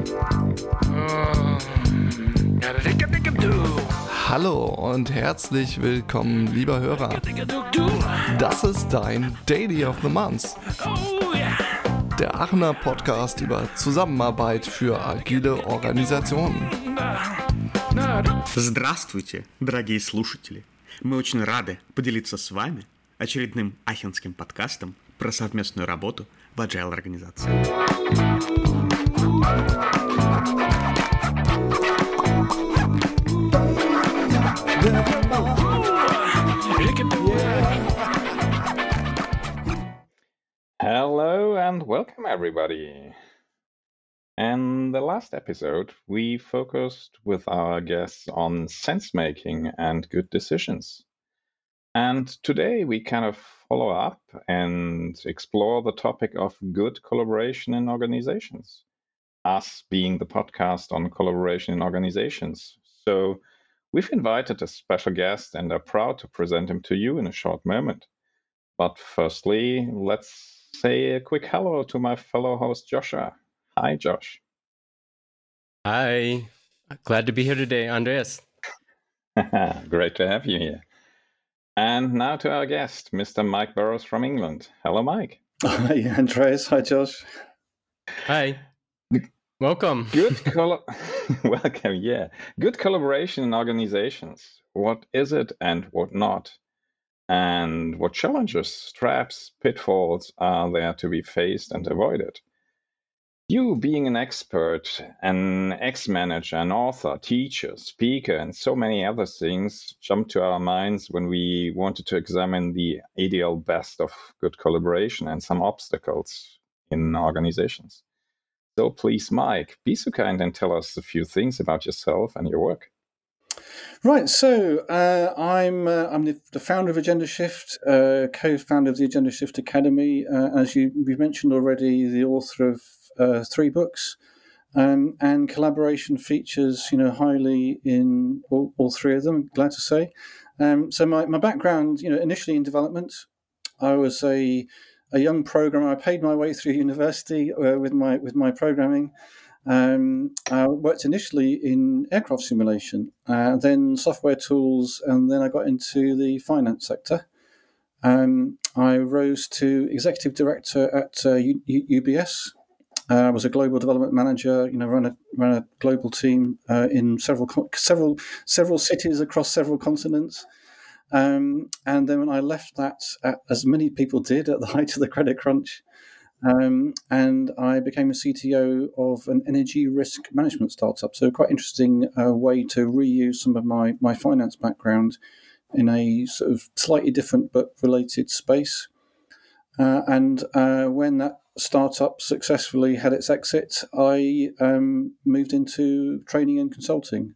Hallo und herzlich willkommen, lieber Hörer. Das ist dein Daily of the Month. Der Aachener Podcast über Zusammenarbeit für agile Organisationen. Здравствуйте, дорогие слушатели! Мы очень рады поделиться с вами очередным ахенским подкастом про совместную работу в agile организации. Hello and welcome, everybody. In the last episode, we focused with our guests on sense making and good decisions. And today we kind of follow up and explore the topic of good collaboration in organizations, us being the podcast on collaboration in organizations. So we've invited a special guest and are proud to present him to you in a short moment. But firstly, let's say a quick hello to my fellow host, Joshua. Hi, Josh. Hi. Glad to be here today, Andreas. Great to have you here. And now to our guest, Mr. Mike Burrows from England. Hello, Mike. Hi, Andreas. Hi, Josh. Hi. Welcome. Welcome, yeah. Good collaboration in organizations. What is it and what not? And what challenges, traps, pitfalls are there to be faced and avoided? You, being an expert, an ex-manager, an author, teacher, speaker, and so many other things jumped to our minds when we wanted to examine the ideal best of good collaboration and some obstacles in organizations. So please, Mike, be so kind and tell us a few things about yourself and your work. Right, so I'm the founder of Agenda Shift, co-founder of the Agenda Shift Academy. As we've mentioned already, the author of 3 books, and collaboration features, highly in all 3 of them. I'm glad to say. So my background, initially in development, I was a young programmer. I paid my way through university with my programming. I worked initially in aircraft simulation, then software tools, and then I got into the finance sector. I rose to executive director at UBS. I was a global development manager. Ran a global team in several cities across several continents. And then when I left that, as many people did at the height of the credit crunch. And I became a CTO of an energy risk management startup. So quite interesting way to reuse some of my finance background in a sort of slightly different but related space. And when that startup successfully had its exit, I moved into training and consulting.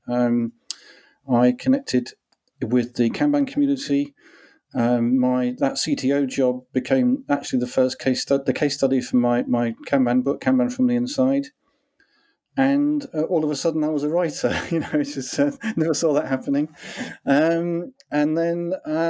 I connected with the Kanban community. That CTO job became actually the first case study for my Kanban book, Kanban from the Inside. And all of a sudden I was a writer, it's just never saw that happening. And then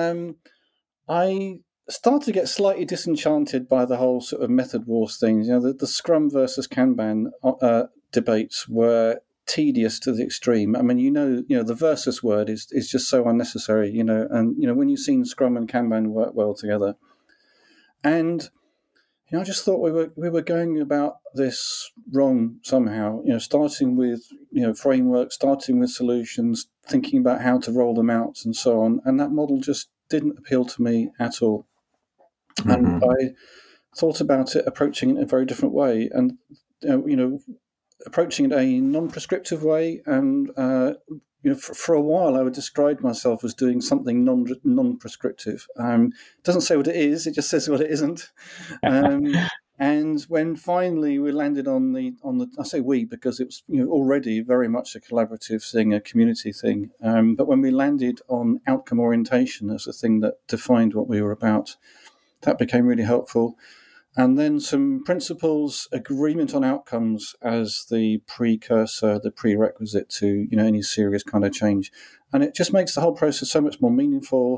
I started to get slightly disenchanted by the whole sort of method wars things. The Scrum versus Kanban debates were tedious to the extreme. I mean, the versus word is just so unnecessary, and when you've seen Scrum and Kanban work well together. And I just thought we were going about this wrong somehow, starting with framework, starting with solutions, thinking about how to roll them out and so on. And that model just didn't appeal to me at all. Mm-hmm. And I thought about it, approaching it in a very different way, and approaching it a non-prescriptive way. And for a while, I would describe myself as doing something non-prescriptive. It doesn't say what it is; it just says what it isn't. And when finally we landed on the, I say we because it was already very much a collaborative thing, a community thing. But when we landed on outcome orientation as the thing that defined what we were about, that became really helpful. And then some principles, agreement on outcomes as the precursor, the prerequisite to any serious kind of change, and it just makes the whole process so much more meaningful.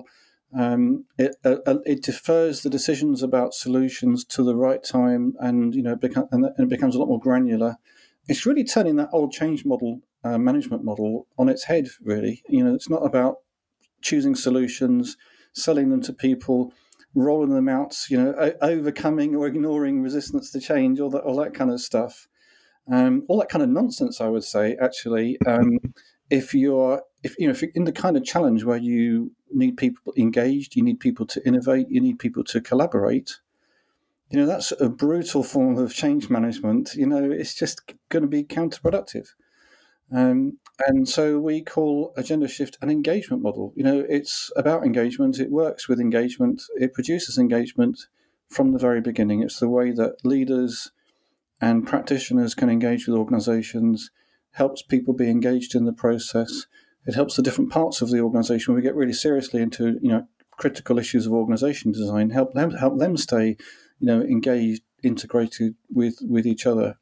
It defers the decisions about solutions to the right time, and it becomes a lot more granular it's really turning that old change model, management model, on its head. Really, it's not about choosing solutions, selling them to people, rolling them out, overcoming or ignoring resistance to change, all that kind of stuff, all that kind of nonsense. I would say, actually, if you're in the kind of challenge where you need people engaged, you need people to innovate, you need people to collaborate. That's a brutal form of change management. It's just going to be counterproductive. And so we call Agenda Shift an engagement model. It's about engagement. It works with engagement. It produces engagement from the very beginning. It's the way that leaders and practitioners can engage with organizations, helps people be engaged in the process. It helps the different parts of the organization when we get really seriously into, critical issues of organization design, help them stay, engaged, integrated with each other.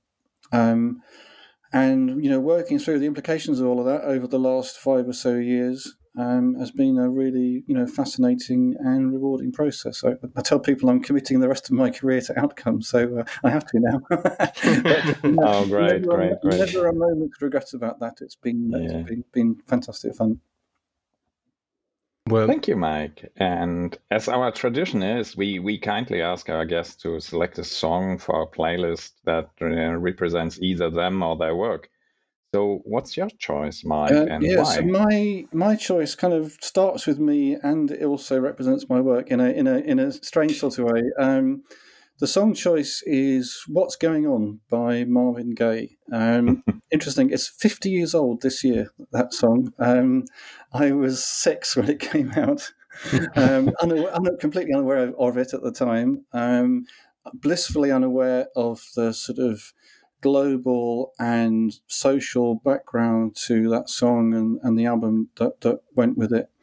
And, working through the implications of all of that over the last 5 or so years has been a really, fascinating and rewarding process. I tell people I'm committing the rest of my career to outcomes, so I have to now. Oh, great. Never a moment's regret about that. It's been fantastic fun. Well, thank you, Mike. And as our tradition is, we kindly ask our guests to select a song for our playlist that represents either them or their work. So what's your choice, Mike, and why? So my choice kind of starts with me, and it also represents my work in a strange sort of way. The song choice is "What's Going On" by Marvin Gaye. Interesting. It's 50 years old this year, that song. I was 6 when it came out. I'm completely unaware of it at the time. Blissfully unaware of the sort of global and social background to that song and the album that went with it.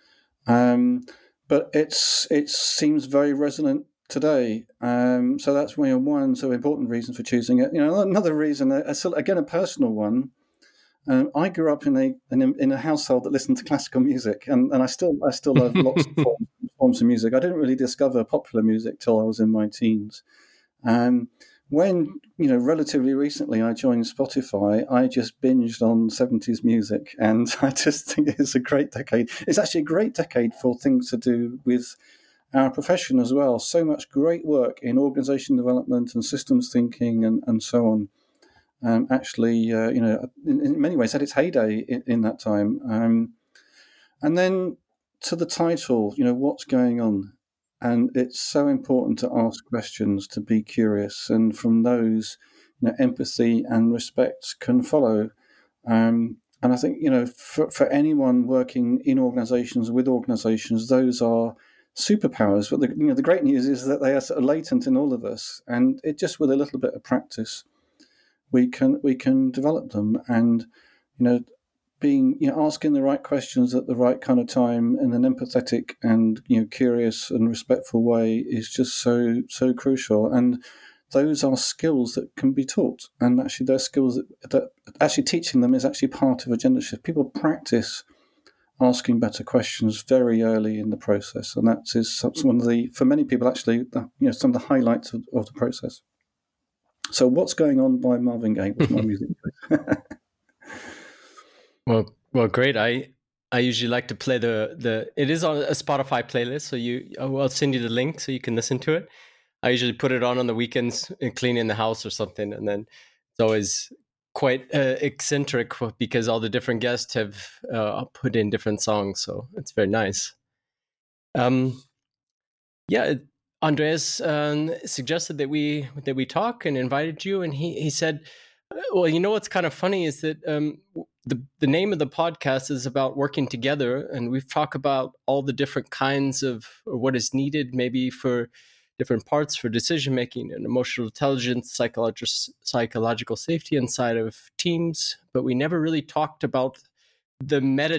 But it seems very resonant today. So that's one so important reason for choosing it. Another reason, again, a personal one. I grew up in a household that listened to classical music, and I still love lots of forms of music. I didn't really discover popular music till I was in my teens. When, relatively recently I joined Spotify, I just binged on 70s music, and I just think it's a great decade. It's actually a great decade for things to do with our profession as well. So much great work in organization development and systems thinking and so on. Actually, in many ways had its heyday in that time. And then to the title, what's going on? And it's so important to ask questions, to be curious, and from those, empathy and respect can follow. And I think, for anyone working in organizations, with organizations, those are superpowers. But the great news is that they are sort of latent in all of us, and it just with a little bit of practice, we can develop them. And asking the right questions at the right kind of time in an empathetic and curious and respectful way is just so crucial. And those are skills that can be taught. And actually, they're skills that actually teaching them is actually part of Agenda Shift. People practice asking better questions very early in the process, and that is one of the, for many people, actually, some of the highlights of the process. So, "What's Going On" by Marvin Gaye was my music choice. Well, great. I usually like to play it is on a Spotify playlist, so I'll send you the link so you can listen to it. I usually put it on the weekends and cleaning the house or something, and then it's always quite eccentric because all the different guests have put in different songs, so it's very nice. Andreas suggested that we talk and invited you, and he said, well, what's kind of funny is that the name of the podcast is about working together, and we've talked about all the different kinds of, or what is needed maybe for different parts for decision making and emotional intelligence, psychological safety inside of teams, but we never really talked about the meta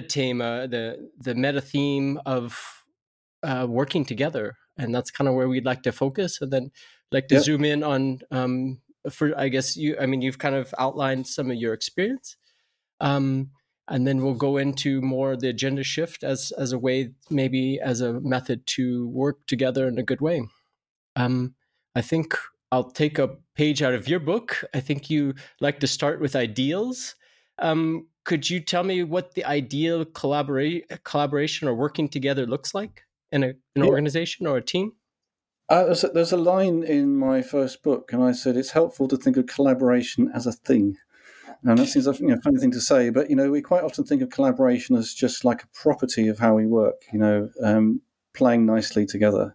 theme of working together, and that's kind of where we'd like to focus, and then like to zoom in on. I guess you've kind of outlined some of your experience. And then we'll go into more the agenda shift as a way, maybe as a method to work together in a good way. I think I'll take a page out of your book. I think you like to start with ideals. Could you tell me what the ideal collaboration or working together looks like in an organization or a team? There's a line in my first book, and I said it's helpful to think of collaboration as a thing. And that seems a funny thing to say, but we quite often think of collaboration as just like a property of how we work. Playing nicely together.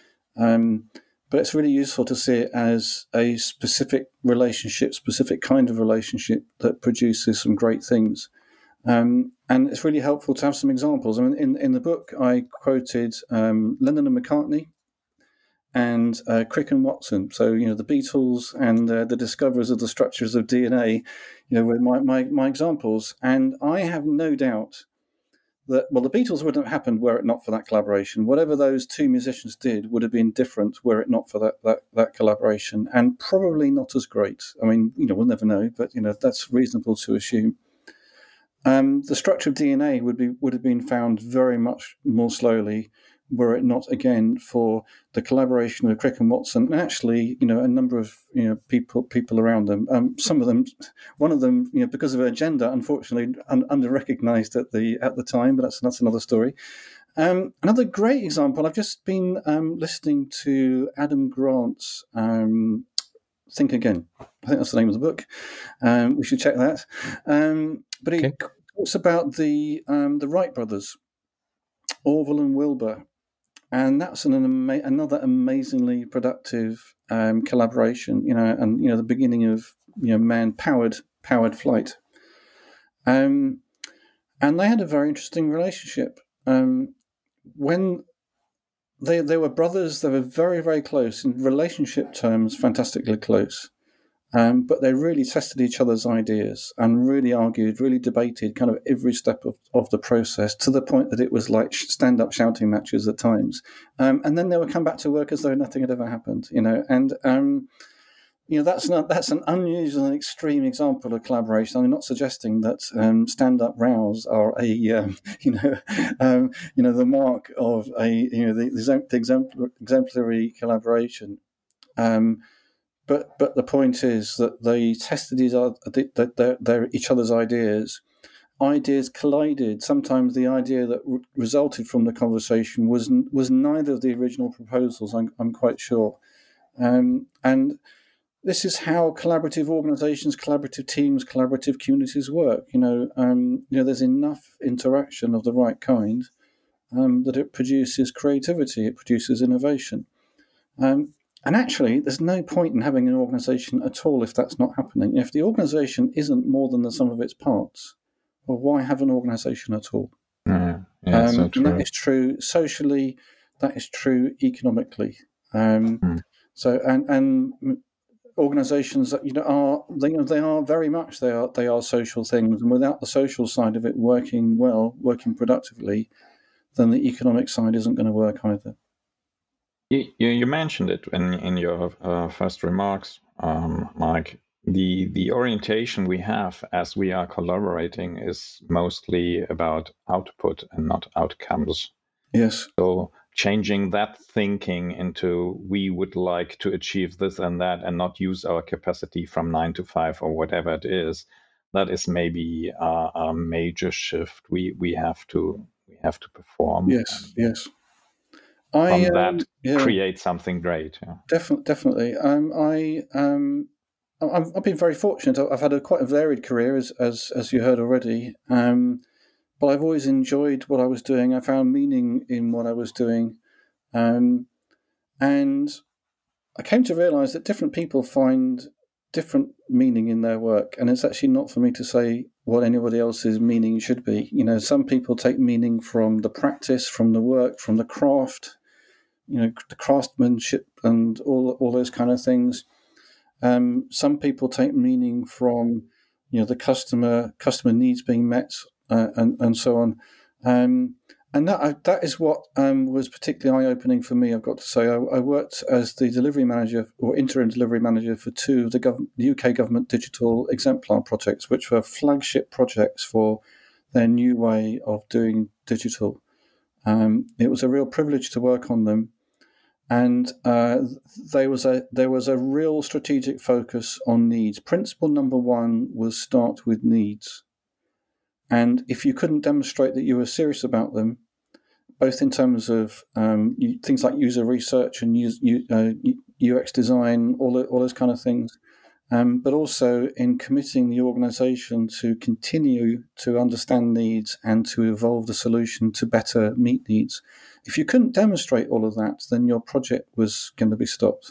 But it's really useful to see it as a specific relationship, specific kind of relationship that produces some great things. And it's really helpful to have some examples. I mean, in the book, I quoted Lennon and McCartney and Crick and Watson. So, the Beatles and the discoverers of the structures of DNA, were my examples. And I have no doubt that, the Beatles wouldn't have happened were it not for that collaboration. Whatever those two musicians did would have been different were it not for that collaboration, and probably not as great. I mean, we'll never know, but that's reasonable to assume. The structure of DNA would have been found very much more slowly were it not, again, for the collaboration of Crick and Watson, and actually, a number of people around them. One of them, because of her gender, unfortunately, under-recognised at the time, but that's another story. Another great example. I've just been listening to Adam Grant's Think Again. I think that's the name of the book. We should check that. But he talks about the Wright brothers, Orville and Wilbur. And that's another amazingly productive collaboration, and the beginning of man-powered flight. And they had a very interesting relationship. When they were brothers, they were very, very close in relationship terms, fantastically close. But they really tested each other's ideas and really argued, really debated kind of every step of the process, to the point that it was like stand-up shouting matches at times. And then they would come back to work as though nothing had ever happened, And that's an unusual and extreme example of collaboration. I'm not suggesting that stand-up rows are the mark of the exemplary collaboration. But the point is that they tested each other's ideas. Ideas collided. Sometimes the idea that resulted from the conversation was neither of the original proposals. I'm quite sure, and this is how collaborative organisations, collaborative teams, collaborative communities work. There's enough interaction of the right kind that it produces creativity. It produces innovation. And actually, there's no point in having an organisation at all if that's not happening. If the organisation isn't more than the sum of its parts, well, why have an organisation at all? So and that is true socially, that is true economically. So organisations that they are very much they are social things, and without the social side of it working well, working productively, then the economic side isn't going to work either. You mentioned it in your first remarks, Mike. The orientation we have as we are collaborating is mostly about output and not outcomes. Yes. So changing that thinking into we would like to achieve this and that, and not use our capacity from 9 to 5 or whatever it is, that is maybe a major shift we have to perform. Yes. Create something great. Yeah. Definitely. I've been very fortunate. I've had quite a varied career, as you heard already. But I've always enjoyed what I was doing. I found meaning in what I was doing, and I came to realise that different people find different meaning in their work, and it's actually not for me to say what anybody else's meaning should be. Some people take meaning from the practice, from the work, from the craft. The craftsmanship and all those kind of things. Some people take meaning from, the customer needs being met, and so on. And that is what was particularly eye-opening for me. I've got to say, I worked as the delivery manager or interim delivery manager for two of the UK government digital exemplar projects, which were flagship projects for their new way of doing digital. It was a real privilege to work on them. And there was a real strategic focus on needs. Principle number one was start with needs. And if you couldn't demonstrate that you were serious about them, both in terms of things like user research and UX design, all those kind of things, but also in committing the organization to continue to understand needs and to evolve the solution to better meet needs. If you couldn't demonstrate all of that, then your project was going to be stopped.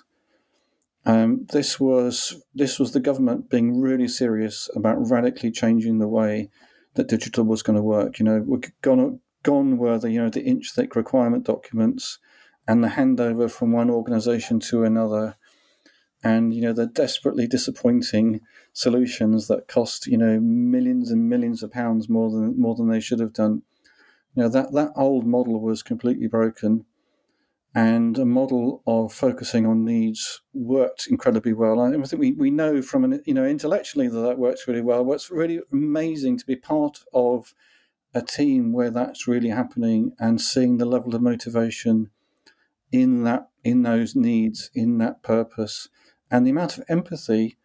This was the government being really serious about radically changing the way that digital was going to work. We're gone were the inch-thick requirement documents and the handover from one organization to another, and the desperately disappointing solutions that cost millions and millions of pounds more than they should have done. That old model was completely broken, and a model of focusing on needs worked incredibly well. I think we know from intellectually that works really well. It's really amazing to be part of a team where that's really happening and seeing the level of motivation in those needs, in that purpose, and the amount of empathy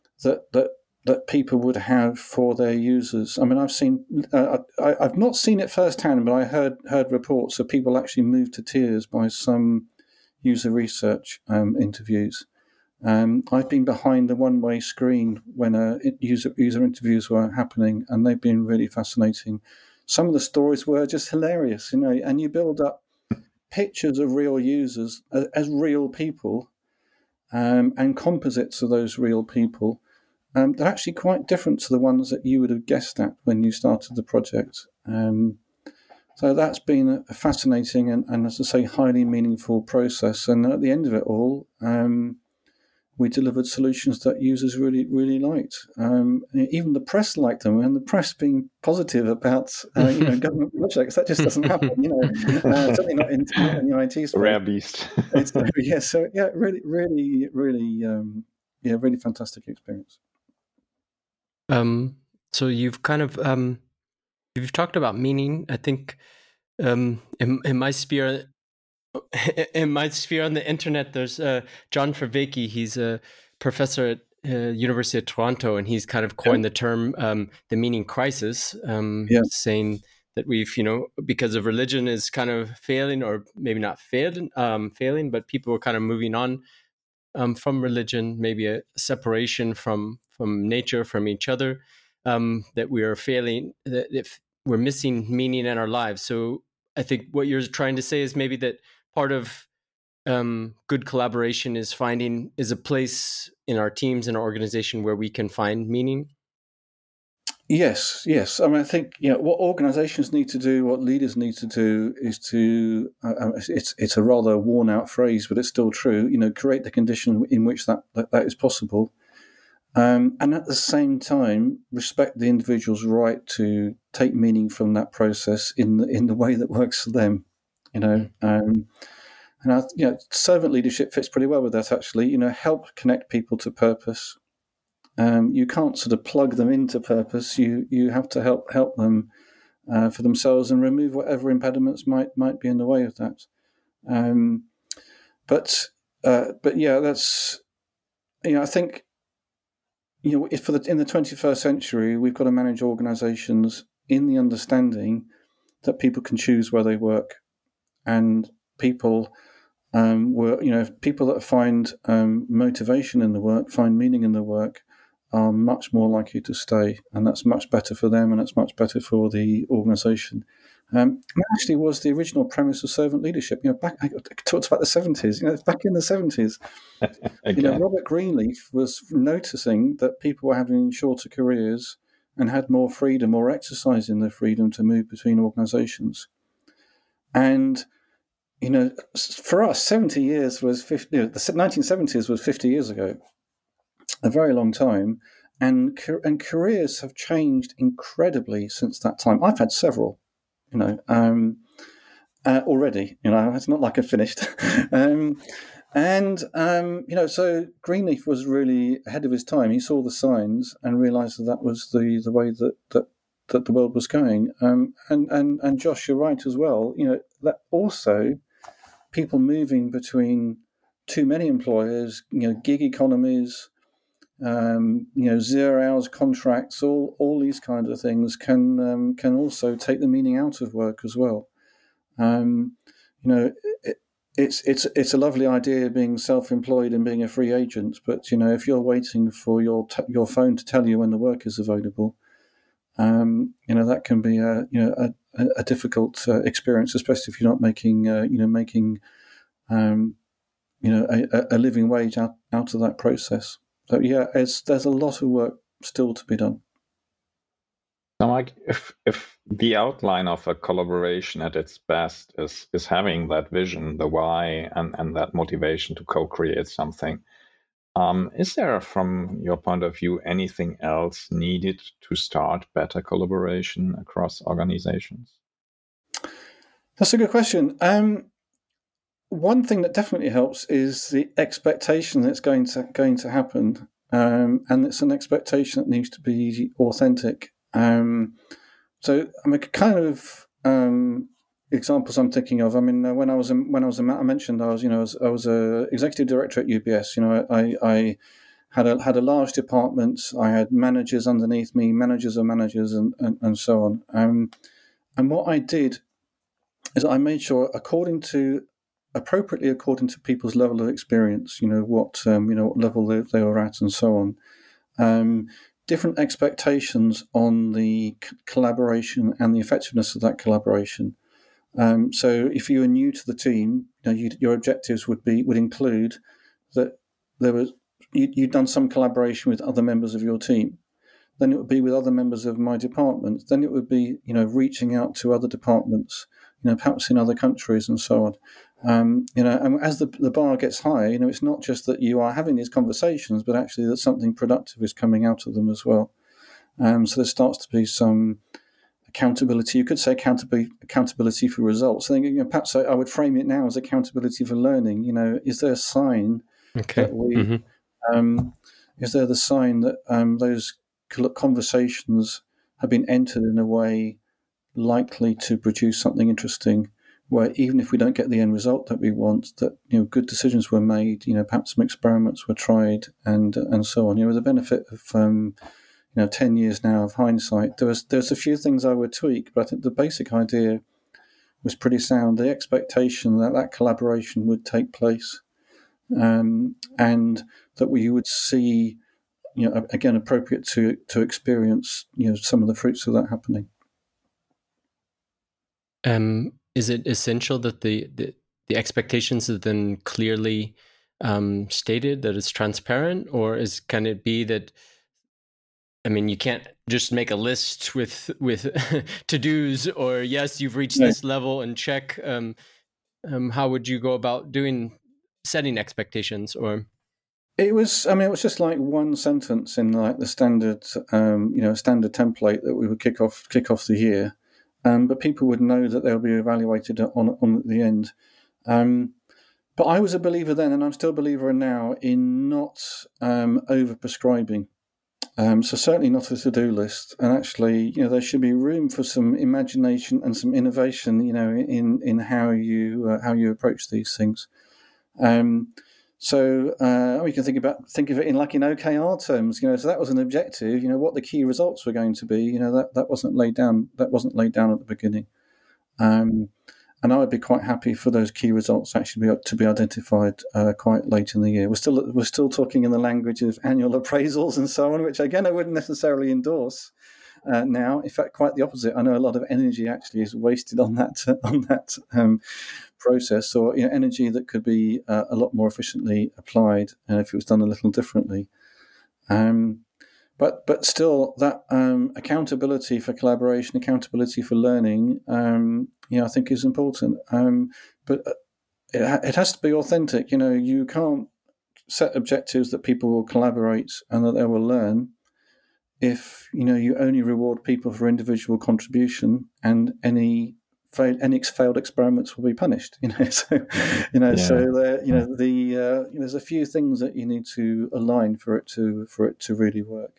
that people would have for their users. I mean, I've not seen it firsthand, but I heard reports of people actually moved to tears by some user research interviews. I've been behind the one-way screen when user interviews were happening, and they've been really fascinating. Some of the stories were just hilarious, and you build up pictures of real users as real people, and composites of those real people. They're actually quite different to the ones that you would have guessed at when you started the project. So that's been a fascinating and, as I say, highly meaningful process. And at the end of it all, we delivered solutions that users really, really liked. Even the press liked them, and the press being positive about government projects, that just doesn't happen. Certainly not in the IT space. Rare beast. Really, really, really, really fantastic experience. So you've kind of you've talked about meaning. I think in my sphere. In my sphere on the internet, there's John Vervaeke. He's a professor at University of Toronto, and he's kind of coined the term the meaning crisis, saying that we've, because of religion is kind of failing, or maybe not failing, but people are kind of moving on from religion, maybe a separation from nature, from each other, that we are failing, that if we're missing meaning in our lives. So I think what you're trying to say is maybe that part of good collaboration is a place in our teams and our organization where we can find meaning. Yes. I mean, I think what organizations need to do, what leaders need to do, is to it's a rather worn out phrase, but it's still true. Create the condition in which that is possible, and at the same time respect the individual's right to take meaning from that process in the way that works for them. Servant leadership fits pretty well with that, actually. Help connect people to purpose. You can't sort of plug them into purpose. You have to help them for themselves and remove whatever impediments might be in the way of that. But that's I think in the 21st century, we've got to manage organizations in the understanding that people can choose where they work, and people people that find motivation in the work, find meaning in the work, are much more likely to stay, and that's much better for them, and it's much better for the organization. That actually was the original premise of servant leadership. Back I talked about the 70s. Back in the 70s, Robert Greenleaf was noticing that people were having shorter careers and had more freedom, or exercising their freedom to move between organizations. And for us, 70 years was 50. The 1970s was 50 years ago, a very long time, and careers have changed incredibly since that time. I've had several, already. It's not like I've finished. So Greenleaf was really ahead of his time. He saw the signs and realised that was the way that the world was going. And Josh, you're right as well. That also people moving between too many employers, gig economies, 0 hours contracts, all these kinds of things can also take the meaning out of work as well. It's a lovely idea being self-employed and being a free agent, but if you're waiting for your phone to tell you when the work is available, that can be a difficult experience, especially if you're not making a living wage out of that process. So there's a lot of work still to be done. So, Mike, if the outline of a collaboration at its best is having that vision, the why, and that motivation to co-create something, is there, from your point of view, anything else needed to start better collaboration across organizations? That's a good question. One thing that definitely helps is the expectation that it's going to happen, and it's an expectation that needs to be authentic. So, kind of examples I'm thinking of. When I was I mentioned I was a executive director at UBS. I had a large department. I had managers underneath me, managers of managers, and so on. And what I did is I made sure, appropriately according to people's level of experience, what level they were at, and so on. Different expectations on the collaboration and the effectiveness of that collaboration. So if you were new to the team, your objectives would include that you'd done some collaboration with other members of your team. Then it would be with other members of my department. Then it would be reaching out to other departments, perhaps in other countries and so on. And as the bar gets higher, it's not just that you are having these conversations, but actually that something productive is coming out of them as well. So there starts to be some accountability. You could say accountability for results. I think perhaps I would frame it now as accountability for learning. Is there a sign that we? Mm-hmm. Is there the sign that those conversations have been entered in a way likely to produce something interesting, where even if we don't get the end result that we want, that good decisions were made, perhaps some experiments were tried, and so on. With the benefit of 10 years now of hindsight, there's a few things I would tweak, but I think the basic idea was pretty sound. The expectation that collaboration would take place, and that we would see, again, appropriate to experience, some of the fruits of that happening. Is it essential that the expectations are then clearly stated, that it's transparent, or can it be that, you can't just make a list with to-dos, or yes, you've reached this level and check. How would you go about setting expectations? Or it was just like one sentence in like the standard standard template that we would kick off the year. But people would know that they'll be evaluated on at the end. But I was a believer then, and I'm still a believer now, in not over-prescribing. So certainly not a to-do list. And actually, there should be room for some imagination and some innovation, in how you approach these things. So we can think of it in OKR terms. So that was an objective. What the key results were going to be. That wasn't laid down. That wasn't laid down at the beginning. And I would be quite happy for those key results actually to be identified quite late in the year. We're still talking in the language of annual appraisals and so on, which again I wouldn't necessarily endorse now. In fact, quite the opposite. I know a lot of energy actually is wasted on that process, or energy that could be a lot more efficiently applied if it was done a little differently. But still, that accountability for collaboration, accountability for learning, I think is important. But it has to be authentic. You can't set objectives that people will collaborate and that they will learn if you only reward people for individual contribution, and any failed experiments will be punished. So there's a few things that you need to align for it to really work.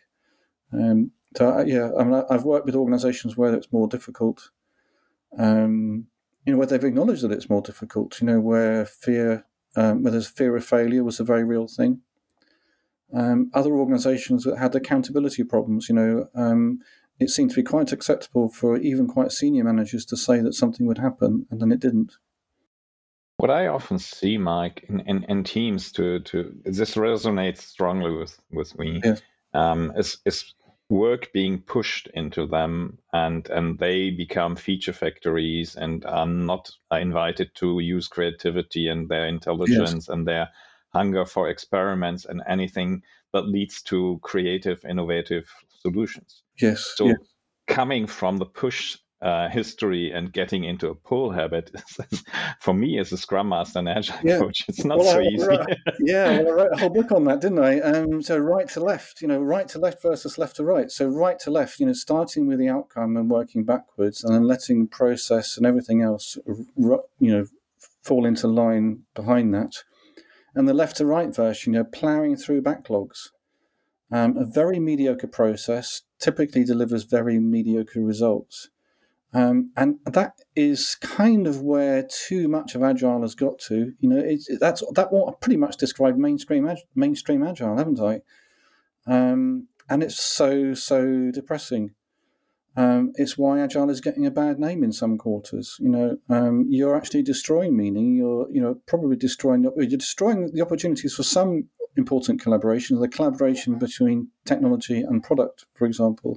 I've worked with organisations where it's more difficult, where they've acknowledged that it's more difficult. Where where there's fear of failure was a very real thing. Other organisations that had accountability problems, it seemed to be quite acceptable for even quite senior managers to say that something would happen, and then it didn't. What I often see, Mike, in teams, to this resonates strongly with me, Yes. Is work being pushed into them, and they become feature factories and are not invited to use creativity and their intelligence and their hunger for experiments and anything that leads to creative, innovative solutions. Yes. So coming from the push history and getting into a pull habit, for me as a Scrum Master and Agile coach, it's not so easy. I wrote a whole book on that, didn't I? So right to left, right to left versus left to right. So right to left, starting with the outcome and working backwards, and then letting the process and everything else, fall into line behind that. And the left to right version, ploughing through backlogs. A very mediocre process typically delivers very mediocre results. And that is kind of where too much of Agile has got to. That what I pretty much described mainstream Agile, haven't I? And it's so depressing. It's why Agile is getting a bad name in some quarters. You're actually destroying meaning. You're probably destroying the opportunities for some important collaboration, the collaboration between technology and product, for example.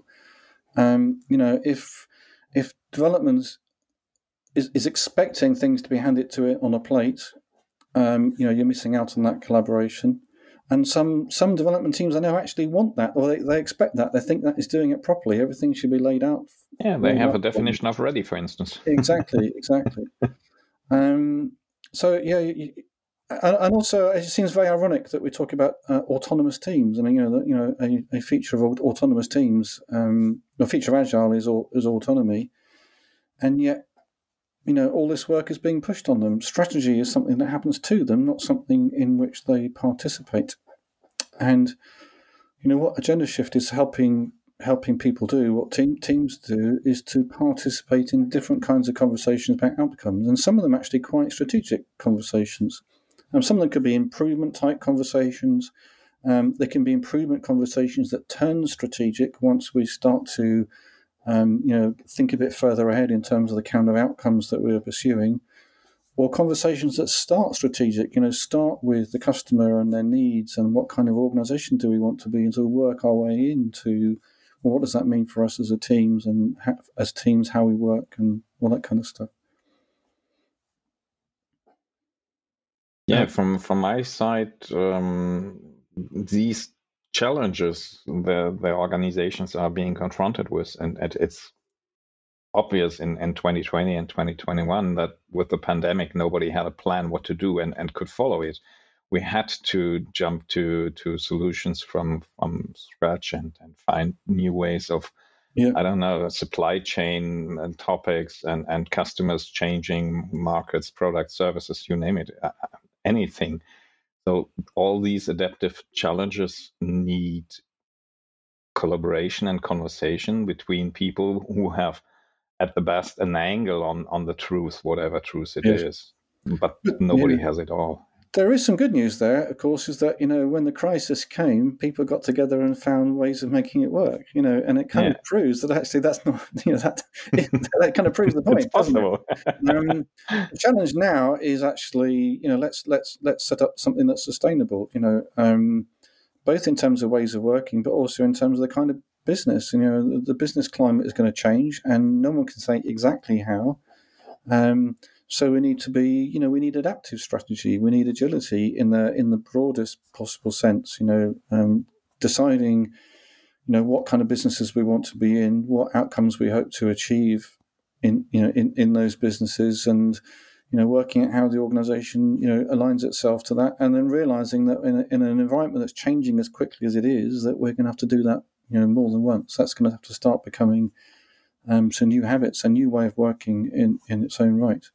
If development is expecting things to be handed to it on a plate, you're missing out on that collaboration. And some development teams I know actually want that, or they expect that. They think that is doing it properly. Everything should be laid out. Yeah, they have a definition of ready, for instance. Exactly. And also it seems very ironic that we talk about autonomous teams, and a feature of autonomous teams, a feature of Agile is autonomy, and yet all this work is being pushed on them. Strategy is something that happens to them, not something in which they participate. And what Agenda Shift is helping people do, what teams do, is to participate in different kinds of conversations about outcomes, and some of them actually quite strategic conversations. Some of them could be improvement-type conversations. They can be improvement conversations that turn strategic once we start to think a bit further ahead in terms of the kind of outcomes that we're pursuing, or conversations that start strategic, start with the customer and their needs and what kind of organization do we want to be, and to work our way into, well, what does that mean for us as a teams, and as teams, how we work and all that kind of stuff. Yeah, from my side, these challenges the organizations are being confronted with, and it's obvious in 2020 and 2021 that with the pandemic nobody had a plan what to do and could follow it. We had to jump to solutions from scratch and find new ways of supply chain and topics and customers changing, markets, products, services, you name it, anything. So all these adaptive challenges need collaboration and conversation between people who have, at the best, an angle on the truth, whatever truth it is. But nobody has it all. There is some good news there, of course, is that, when the crisis came, people got together and found ways of making it work, and it kind of proves that actually that's not, that kind of proves the point. It's possible. The challenge now is actually, let's set up something that's sustainable, both in terms of ways of working, but also in terms of the kind of business. The business climate is going to change, and no one can say exactly how. So we need to be, we need adaptive strategy. We need agility in the broadest possible sense. Deciding, what kind of businesses we want to be in, what outcomes we hope to achieve in those businesses, and working at how the organisation aligns itself to that, and then realising that in an environment that's changing as quickly as it is, that we're going to have to do that more than once. That's going to have to start becoming some new habits, a new way of working in its own right.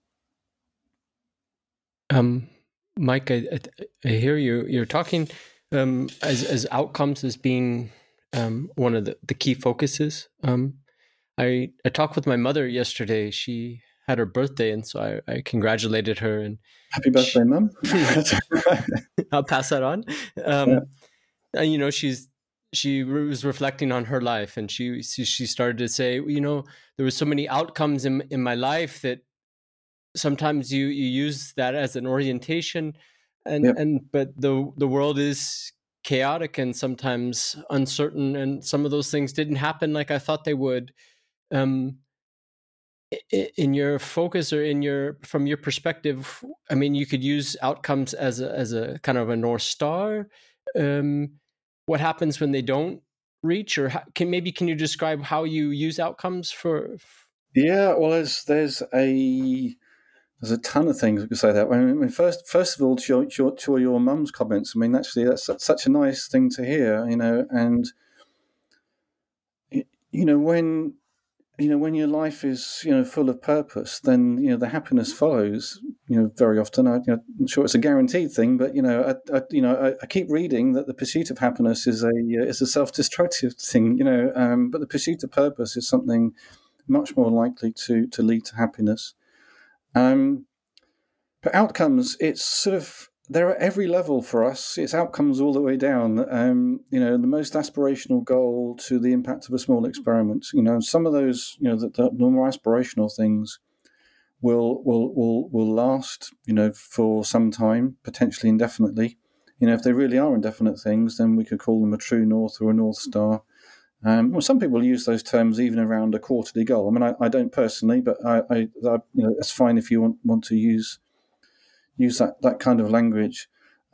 Mike, I hear you're talking as outcomes as being one of the key focuses. I talked with my mother yesterday. She had her birthday, and so I congratulated her. And happy birthday, Mum! I'll pass that on. And you know, she was reflecting on her life, and she started to say, you know, there were so many outcomes in my life that sometimes you use that as an orientation, but the world is chaotic and sometimes uncertain, and some of those things didn't happen like I thought they would. In your focus, or from your perspective, I mean, you could use outcomes as a kind of a North Star. What happens when they don't reach, or can you describe how you use outcomes for? Yeah, well, there's a ton of things we could say that. I mean, first of all, to your mum's comments. I mean, actually, that's such a nice thing to hear, you know. And you know, when your life is, you know, full of purpose, then, you know, the happiness follows. You know, very often. I'm not sure it's a guaranteed thing, but you know, I keep reading that the pursuit of happiness is a self-destructive thing. You know, but the pursuit of purpose is something much more likely to lead to happiness. But outcomes, it's sort of, they're at every level for us. It's outcomes all the way down. You know, the most aspirational goal to the impact of a small experiment. You know, some of those, you know, the more aspirational things will last, you know, for some time, potentially indefinitely. You know, if they really are indefinite things, then we could call them a true north or a North Star. Well, some people use those terms even around a quarterly goal. I mean, I don't personally, but I you know, it's fine if you want to use that kind of language.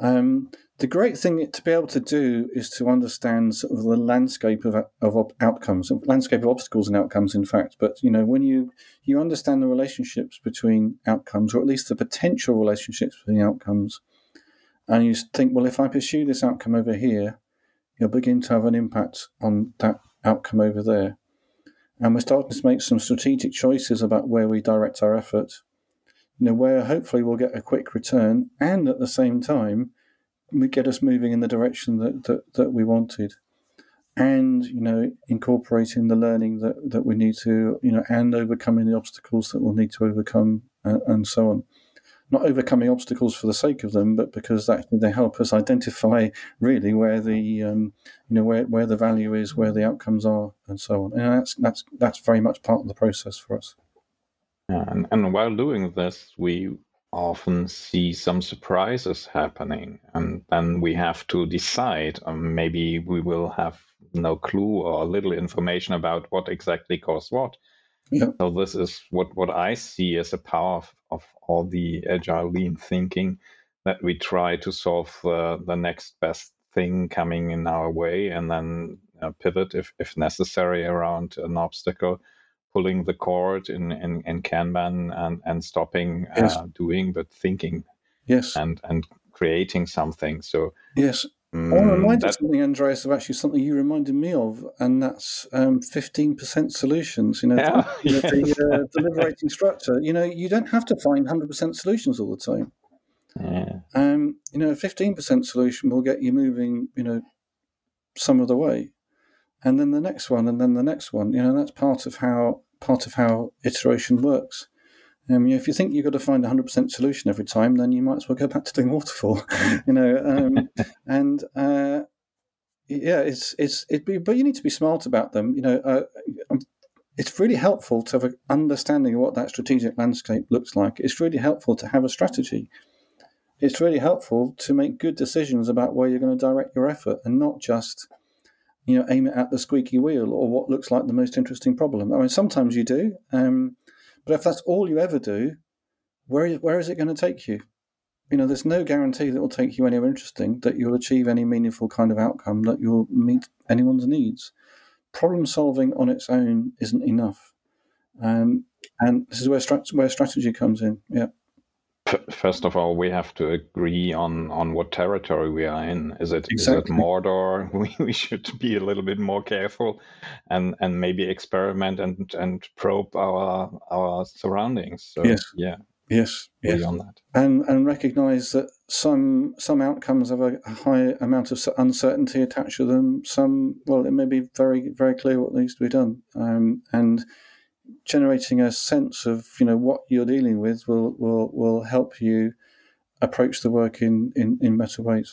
The great thing to be able to do is to understand sort of the landscape of outcomes, landscape of obstacles and outcomes, in fact. But, you know, when you understand the relationships between outcomes, or at least the potential relationships between outcomes, and you think, well, if I pursue this outcome over here, you'll begin to have an impact on that outcome over there. And we're starting to make some strategic choices about where we direct our effort, you know, where hopefully we'll get a quick return, and at the same time, we get us moving in the direction that we wanted. And, you know, incorporating the learning that we need to, you know, and overcoming the obstacles that we'll need to overcome, and so on. Not overcoming obstacles for the sake of them, but because actually they help us identify really where the you know, where the value is, where the outcomes are, and so on. And that's very much part of the process for us. Yeah, and while doing this, we often see some surprises happening, and then we have to decide. Maybe we will have no clue or little information about what exactly caused what. Yeah. So this is what I see as a power of all the agile lean thinking, that we try to solve the next best thing coming in our way, and then pivot if necessary around an obstacle, pulling the cord in Kanban and stopping doing, but thinking. Yes. And creating something. So yes. I want to remind you of something, Andreas, of actually something you reminded me of, and that's 15% solutions. You know, the liberating structure. You know, you don't have to find 100% solutions all the time. Yeah. You know, a 15% solution will get you moving, you know, some of the way, and then the next one, and then the next one. You know, that's part of how iteration works. If you think you've got to find a 100% solution every time, then you might as well go back to doing waterfall. You know, but you need to be smart about them. You know, it's really helpful to have an understanding of what that strategic landscape looks like. It's really helpful to have a strategy. It's really helpful to make good decisions about where you're going to direct your effort, and not just, you know, aim it at the squeaky wheel or what looks like the most interesting problem. I mean, sometimes you do. But if that's all you ever do, where is it going to take you? You know, there's no guarantee that it will take you anywhere interesting, that you'll achieve any meaningful kind of outcome, that you'll meet anyone's needs. Problem solving on its own isn't enough, and this is where strategy comes in. Yeah. First of all, we have to agree on what territory we are in. Is it Mordor? We should be a little bit more careful, and maybe experiment and probe our surroundings. So, yes. Yeah. Yes. On that. And recognize that some outcomes have a high amount of uncertainty attached to them. Some, well, it may be very, very clear what needs to be done. And generating a sense of what you're dealing with will help you approach the work in better ways.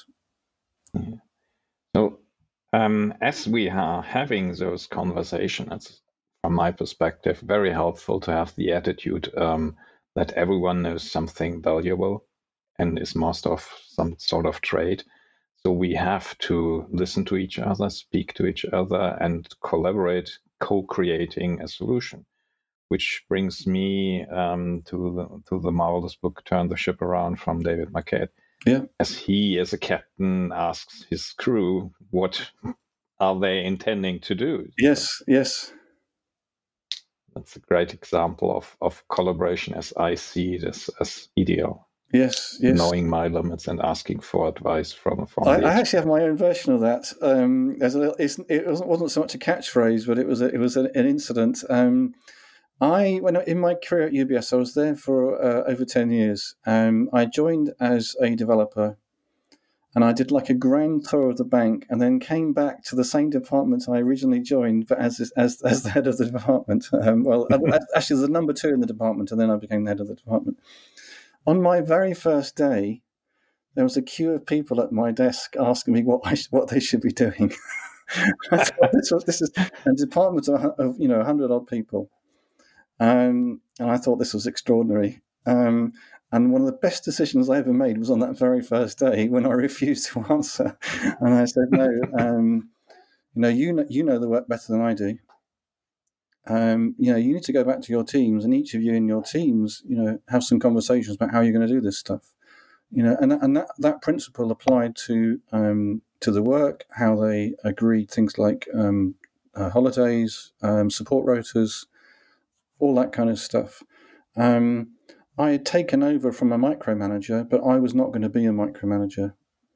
So, as we are having those conversations, it's, from my perspective, very helpful to have the attitude that everyone knows something valuable and is master of some sort of trade. So we have to listen to each other, speak to each other, and collaborate, co-creating a solution. Which brings me to the marvelous book "Turn the Ship Around" from David Marquette. Yeah. As he, as a captain, asks his crew, what are they intending to do? Yes. That's a great example of collaboration as I see it as ideal. Yes. Knowing my limits and asking for advice from I actually have my own version of that. It wasn't so much a catchphrase, but it was an incident. When in my career at UBS, I was there for over 10 years. I joined as a developer, and I did like a grand tour of the bank, and then came back to the same department I originally joined, but as the head of the department. Actually, the number 2 in the department, and then I became the head of the department. On my very first day, there was a queue of people at my desk asking me what they should be doing. I thought this is a department of 100 odd people. And I thought this was extraordinary. And one of the best decisions I ever made was on that very first day when I refused to answer. And I said, no, you know the work better than I do. You need to go back to your teams, and each of you in your teams, have some conversations about how you're going to do this stuff. And that principle applied to the work, how they agreed things like holidays, support rotas, all that kind of stuff. I had taken over from a micromanager, but I was not going to be a micromanager.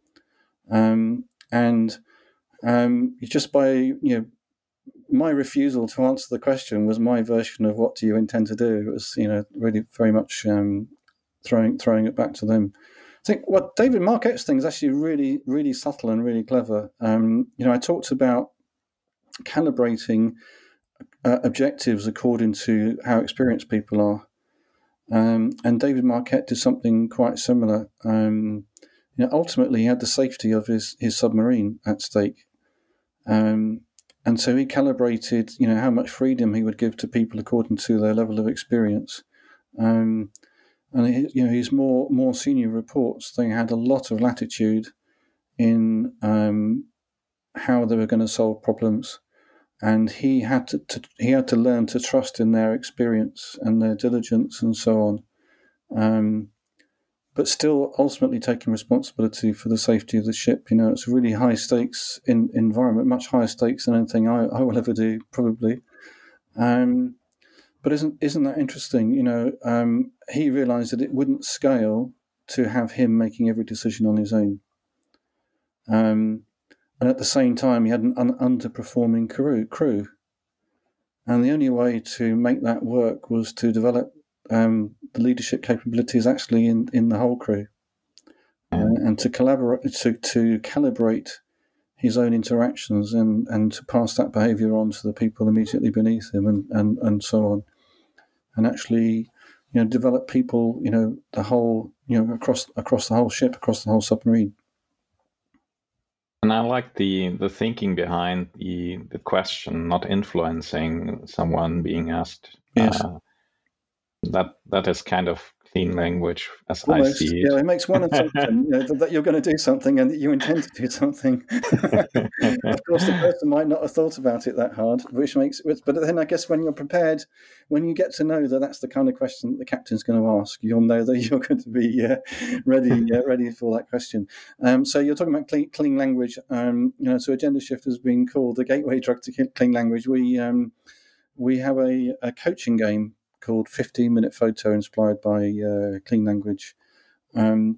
Just by my refusal to answer the question was my version of what do you intend to do. It was really very much throwing it back to them. I think what David Marquette's thing is actually really, really subtle and really clever. I talked about calibrating objectives according to how experienced people are. And David Marquette did something quite similar. Ultimately, he had the safety of his submarine at stake. And so he calibrated, how much freedom he would give to people according to their level of experience. And his more senior reports, they had a lot of latitude in how they were going to solve problems, and he had to learn to trust in their experience and their diligence and so on. But still, ultimately taking responsibility for the safety of the ship. It's a really high stakes environment, much higher stakes than anything I will ever do, probably. But isn't that interesting? He realised that it wouldn't scale to have him making every decision on his own. And at the same time, he had an underperforming crew. And the only way to make that work was to develop the leadership capabilities actually in the whole crew, and to collaborate, to calibrate his own interactions and to pass that behaviour on to the people immediately beneath him and so on, and actually develop people the whole across the whole ship, across the whole submarine. And I like the thinking behind the question, not influencing someone being asked. Yes. That is kind of clean language as Almost, I see it. Yeah, it makes one assumption that you're going to do something and that you intend to do something. Of course, the person might not have thought about it that hard, but then I guess when you're prepared, when you get to know that that's the kind of question that the captain's going to ask, you'll know that you're going to be ready for that question. So you're talking about clean language. So Agenda Shift has been called the gateway drug to clean language. We have a coaching game called 15-Minute Photo, inspired by clean language. And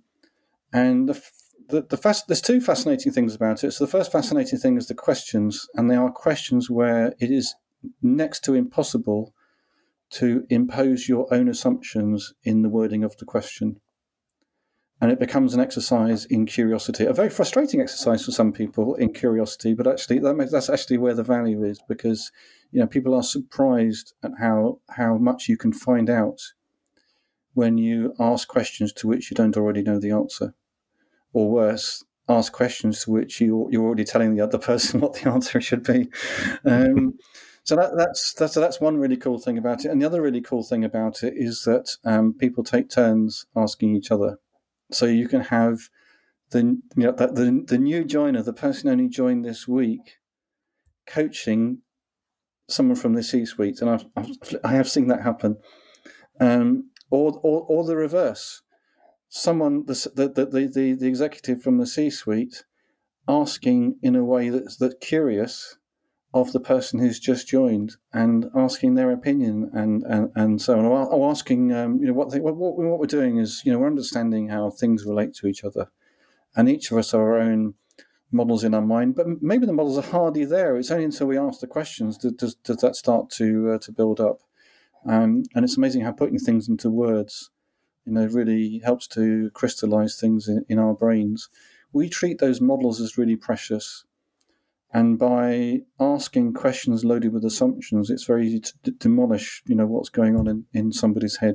there's two fascinating things about it. So the first fascinating thing is the questions, and they are questions where it is next to impossible to impose your own assumptions in the wording of the question. and it becomes an exercise in curiosity, a very frustrating exercise for some people in curiosity, but actually that's actually where the value is, because people are surprised at how much you can find out when you ask questions to which you don't already know the answer, or worse, ask questions to which you're already telling the other person what the answer should be. So that's one really cool thing about it, and the other really cool thing about it is that people take turns asking each other. So you can have the new joiner, the person only joined this week, coaching someone from the C-suite, and I have seen that happen, or the reverse. Someone, the executive from the C-suite, asking in a way that's curious of the person who's just joined, and asking their opinion and so on, or asking what we're doing is we're understanding how things relate to each other, and each of us have our own models in our mind, but maybe the models are hardly there. It's only until we ask the questions does that start to build up, and it's amazing how putting things into words really helps to crystallize things in our brains. We treat those models as really precious. And by asking questions loaded with assumptions, it's very easy to demolish, what's going on in somebody's head.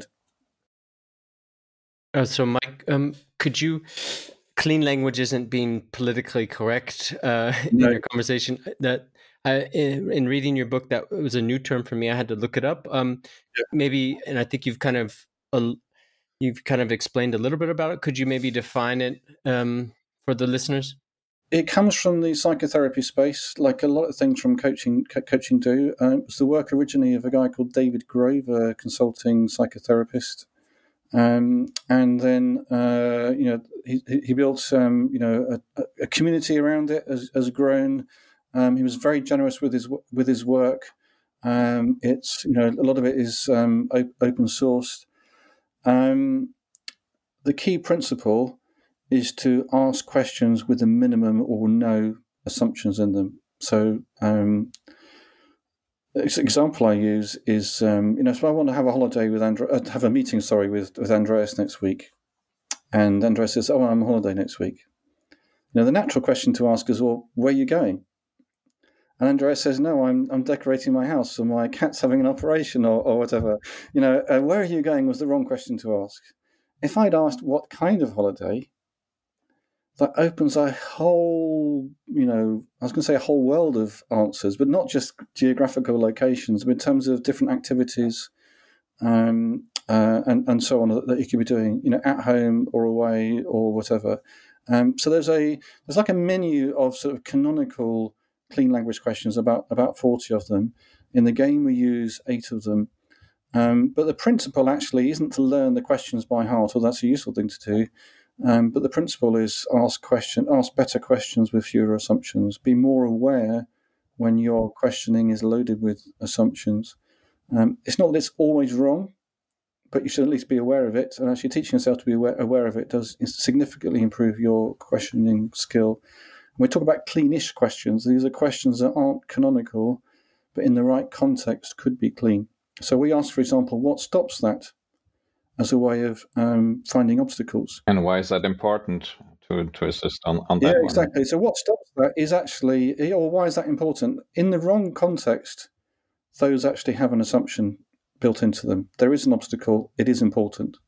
So, Mike, could you? Clean language isn't being politically correct in your conversation. That in reading your book, that was a new term for me. I had to look it up. Maybe, and I think you've kind of explained a little bit about it. Could you maybe define it for the listeners? It comes from the psychotherapy space, like a lot of things from coaching do. It was the work originally of a guy called David Grove, a consulting psychotherapist, and then he built a community around it has grown. He was very generous with his work. It's a lot of it is open sourced. The key principle is to ask questions with a minimum or no assumptions in them. So, the example I use is, so I want to have a holiday with have a meeting, with Andreas next week, and Andreas says, "Oh, I'm on holiday next week." The natural question to ask is, "Well, where are you going?" And Andreas says, "No, I'm decorating my house, or my cat's having an operation, or whatever." Where are you going was the wrong question to ask. If I'd asked what kind of holiday, that opens a whole, I was going to say a whole world of answers, but not just geographical locations, but in terms of different activities and so on that you could be doing, at home or away or whatever. So there's like a menu of sort of canonical clean language questions, about 40 of them. In the game, we use 8 of them. But the principle actually isn't to learn the questions by heart, although that's a useful thing to do. But the principle is ask better questions with fewer assumptions. Be more aware when your questioning is loaded with assumptions. It's not that it's always wrong, but you should at least be aware of it. And actually teaching yourself to be aware of it does significantly improve your questioning skill. When we talk about cleanish questions, these are questions that aren't canonical, but in the right context could be clean. So we ask, for example, what stops that? As a way of finding obstacles. And why is that important to assist on that? Yeah, exactly. So what stops that is actually, or why is that important? In the wrong context, those actually have an assumption built into them. There is an obstacle, it is important.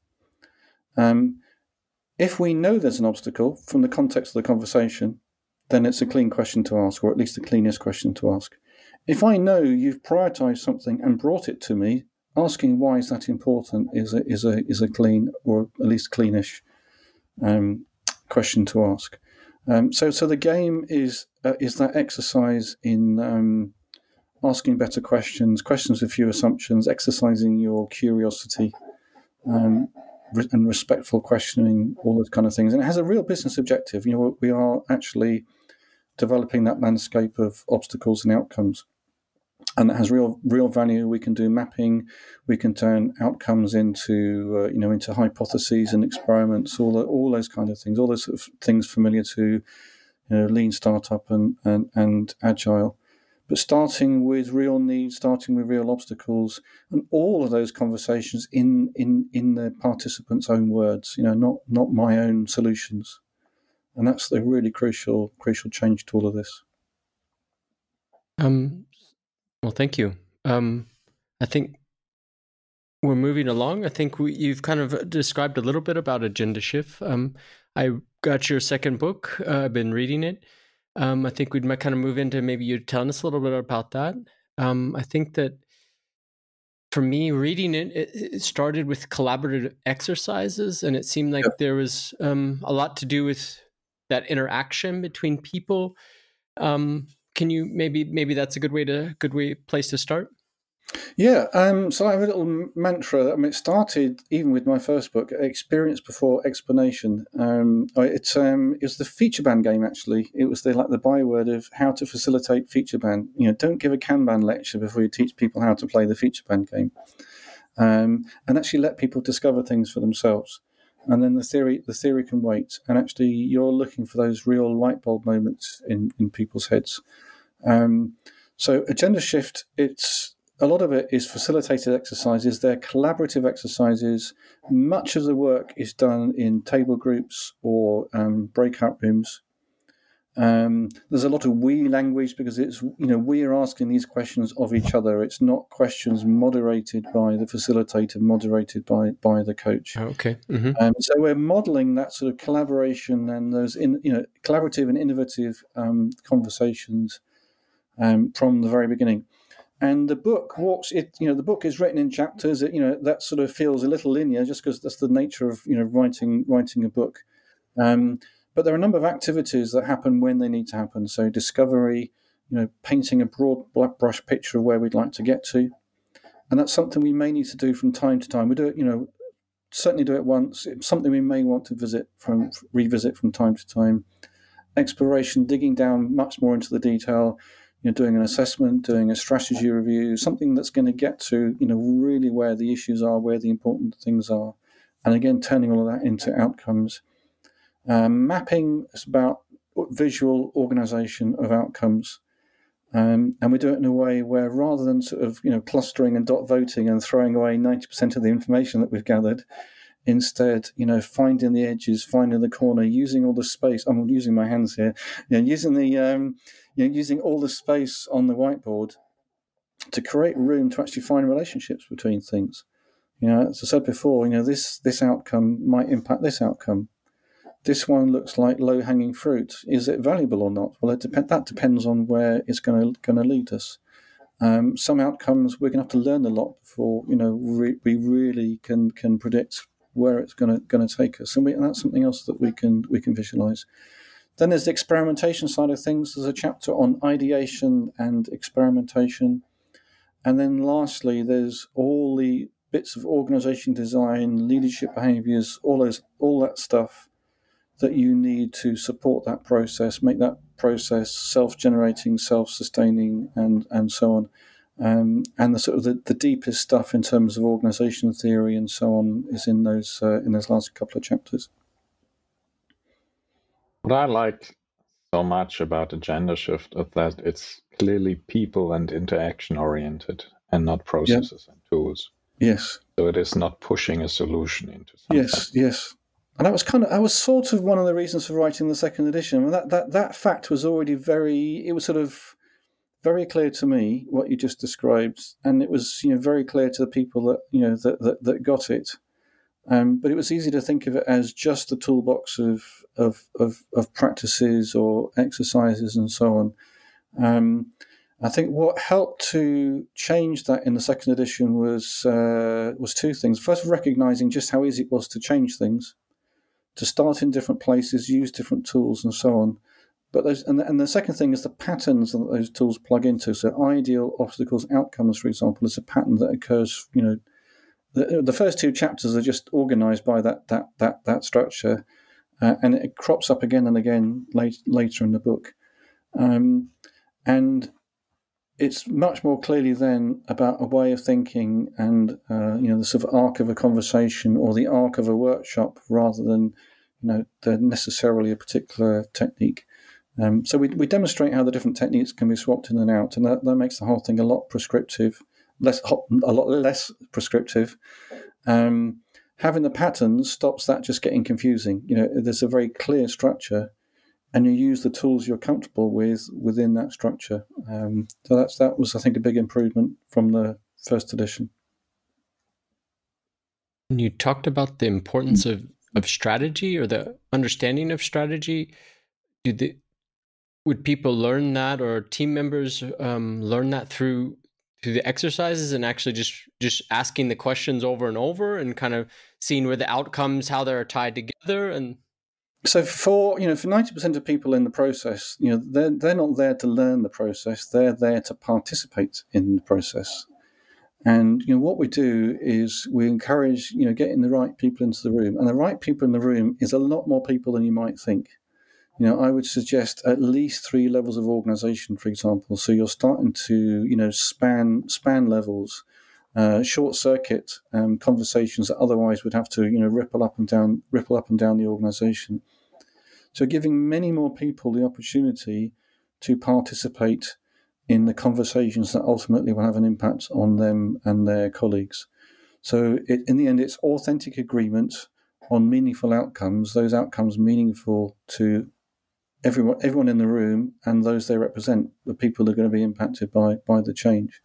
If we know there's an obstacle from the context of the conversation, then it's a clean question to ask, or at least the cleanest question to ask. If I know you've prioritized something and brought it to me, asking why is that important is a clean, or at least cleanish question to ask. So the game is that exercise in asking better questions with few assumptions, exercising your curiosity, and respectful questioning, all those kind of things. And it has a real business objective. We are actually developing that landscape of obstacles and outcomes. And that has real value. We can do mapping. We can turn outcomes into into hypotheses and experiments. All those kind of things. All those sort of things familiar to lean startup and agile. but starting with real needs, starting with real obstacles, and all of those conversations in the participants' own words, not my own solutions. And that's the really crucial change to all of this. Well, thank you. I think we're moving along. I think you've kind of described a little bit about Agenda Shift. I got your second book. I've been reading it. I think we might kind of move into maybe you telling us a little bit about that. I think that for me, reading it started with collaborative exercises, and it seemed like there was a lot to do with that interaction between people. Can you maybe that's a good place to start? Yeah, so I have a little mantra. I mean, it started even with my first book, Experience Before Explanation. It was the feature ban game, actually. It was the byword of how to facilitate feature ban. Don't give a Kanban lecture before you teach people how to play the feature ban game. And actually let people discover things for themselves. And then the theory can wait. And actually, you're looking for those real light bulb moments in people's heads. So Agenda Shift, a lot of it is facilitated exercises. They're collaborative exercises. Much of the work is done in table groups or breakout rooms. There's a lot of we language because it's we are asking these questions of each other. It's not questions moderated by the facilitator, moderated by the coach. Okay. Mm-hmm. So we're modelling that sort of collaboration and those collaborative and innovative conversations from the very beginning. And the book the book is written in chapters. That sort of feels a little linear, just because that's the nature of writing a book. But there are a number of activities that happen when they need to happen. So discovery, painting a broad black brush picture of where we'd like to get to, and that's something we may need to do from time to time. We do it, certainly do it once. It's something we may want to revisit from time to time. Exploration, digging down much more into the detail. Doing an assessment, doing a strategy review, something that's going to get to, really where the issues are, where the important things are. And again, turning all of that into outcomes. Mapping is about visual organization of outcomes. And we do it in a way where rather than sort of, clustering and dot voting and throwing away 90% of the information that we've gathered, instead, finding the edges, finding the corner, using all the space. I'm using my hands here. Using all the space on the whiteboard to create room to actually find relationships between things. As I said before, this outcome might impact this outcome. This one looks like low-hanging fruit. Is it valuable or not? Well, that depends on where it's going to lead us. Some outcomes we're going to have to learn a lot before we really can predict where it's going to take us, and that's something else that we can visualize. Then there's the experimentation side of things. There's a chapter on ideation and experimentation, and then lastly, there's all the bits of organization design, leadership behaviors, all that stuff that you need to support that process, make that process self-generating, self-sustaining, and so on. And the sort of the deepest stuff in terms of organization theory and so on is in those last couple of chapters. What I like so much about Agenda Shift is that it's clearly people and interaction oriented and not processes and tools. Yes. So it is not pushing a solution into something. Yes. And that was sort of one of the reasons for writing the second edition. That fact was already very clear to me, what you just described, and it was very clear to the people that got it. But it was easy to think of it as just a toolbox of practices or exercises and so on. I think what helped to change that in the second edition was two things. First, recognizing just how easy it was to change things, to start in different places, use different tools, and so on. But and the second thing is the patterns that those tools plug into. So ideal, obstacles, outcomes, for example, is a pattern that occurs. The first two chapters are just organized by that structure, and it crops up again and again later in the book. And it's much more clearly then about a way of thinking and the sort of arc of a conversation or the arc of a workshop rather than necessarily a particular technique. So we demonstrate how the different techniques can be swapped in and out, and that makes the whole thing a lot less prescriptive. Having the patterns stops that just getting confusing. There's a very clear structure, and you use the tools you're comfortable with within that structure. So that was, I think, a big improvement from the first edition. You talked about the importance of strategy, or the understanding of strategy. Would people learn that, or team members learn that through the exercises, and actually just asking the questions over and over, and kind of seeing where the outcomes, how they're tied together? And so for 90% of people in the process, they're not there to learn the process; they're there to participate in the process. And what we do is we encourage getting the right people into the room, and the right people in the room is a lot more people than you might think. I would suggest at least 3 levels of organization, for example. So you're starting to span levels, short circuit conversations that otherwise would have to ripple up and down the organization. So giving many more people the opportunity to participate in the conversations that ultimately will have an impact on them and their colleagues. So in the end, it's authentic agreement on meaningful outcomes, those outcomes meaningful to everyone in the room and those they represent, the people that are going to be impacted by the change.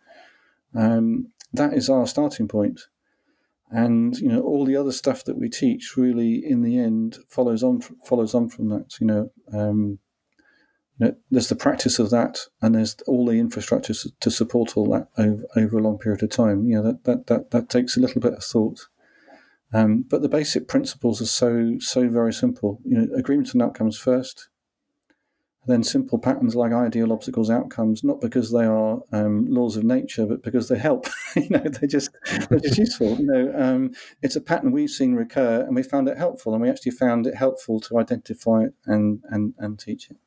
That is our starting point. And all the other stuff that we teach really, in the end, follows on from that. There's the practice of that, and there's all the infrastructure to support all that over a long period of time. That takes a little bit of thought. But the basic principles are so very simple. Agreement and outcomes first. Then simple patterns like ideal, obstacles, outcomes, not because they are laws of nature, but because they help. They're just useful. It's a pattern we've seen recur, and we found it helpful, and we actually found it helpful to identify it and teach it.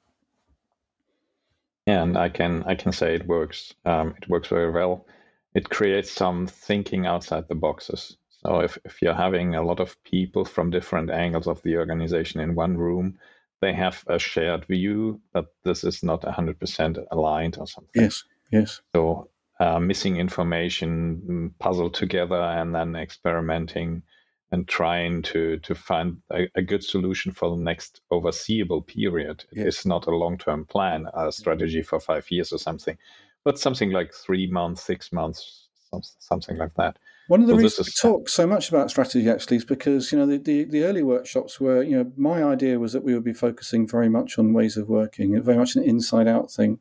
Yeah, and I can say it works. It works very well. It creates some thinking outside the boxes. So if you're having a lot of people from different angles of the organization in one room, they have a shared view, but this is not 100% aligned or something. Yes. So missing information, puzzled together, and then experimenting and trying to find a good solution for the next overseeable period. It is not a long-term plan, a strategy for 5 years or something, but something like 3 months, 6 months, something like that. One of the reasons we talk so much about strategy actually is because the early workshops were my idea was that we would be focusing very much on ways of working, very much an inside-out thing,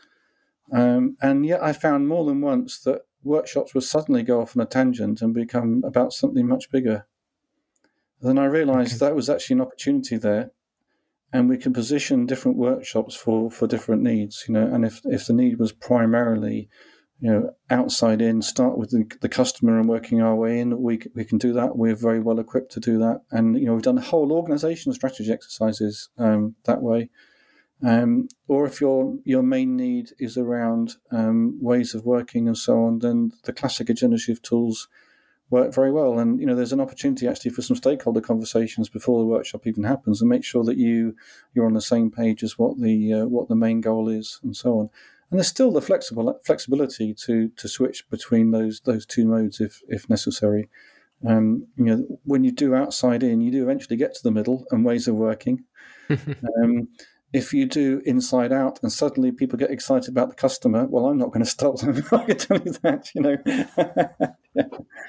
and yet I found more than once that workshops would suddenly go off on a tangent and become about something much bigger. Then I realised that was actually an opportunity there, and we can position different workshops for different needs. And if the need was primarily outside in, start with the customer and working our way in, we can do that. We're very well equipped to do that. And, we've done whole organizational strategy exercises that way. Or if your main need is around ways of working and so on, then the classic agenda shift tools work very well. And, there's an opportunity actually for some stakeholder conversations before the workshop even happens, and make sure that you're on the same page as what the main goal is and so on. And there's still the flexibility to switch between those 2 modes if necessary. When you do outside in, you do eventually get to the middle and ways of working. If you do inside out and suddenly people get excited about the customer, well, I'm not going to stop them. I can tell you that. Yeah.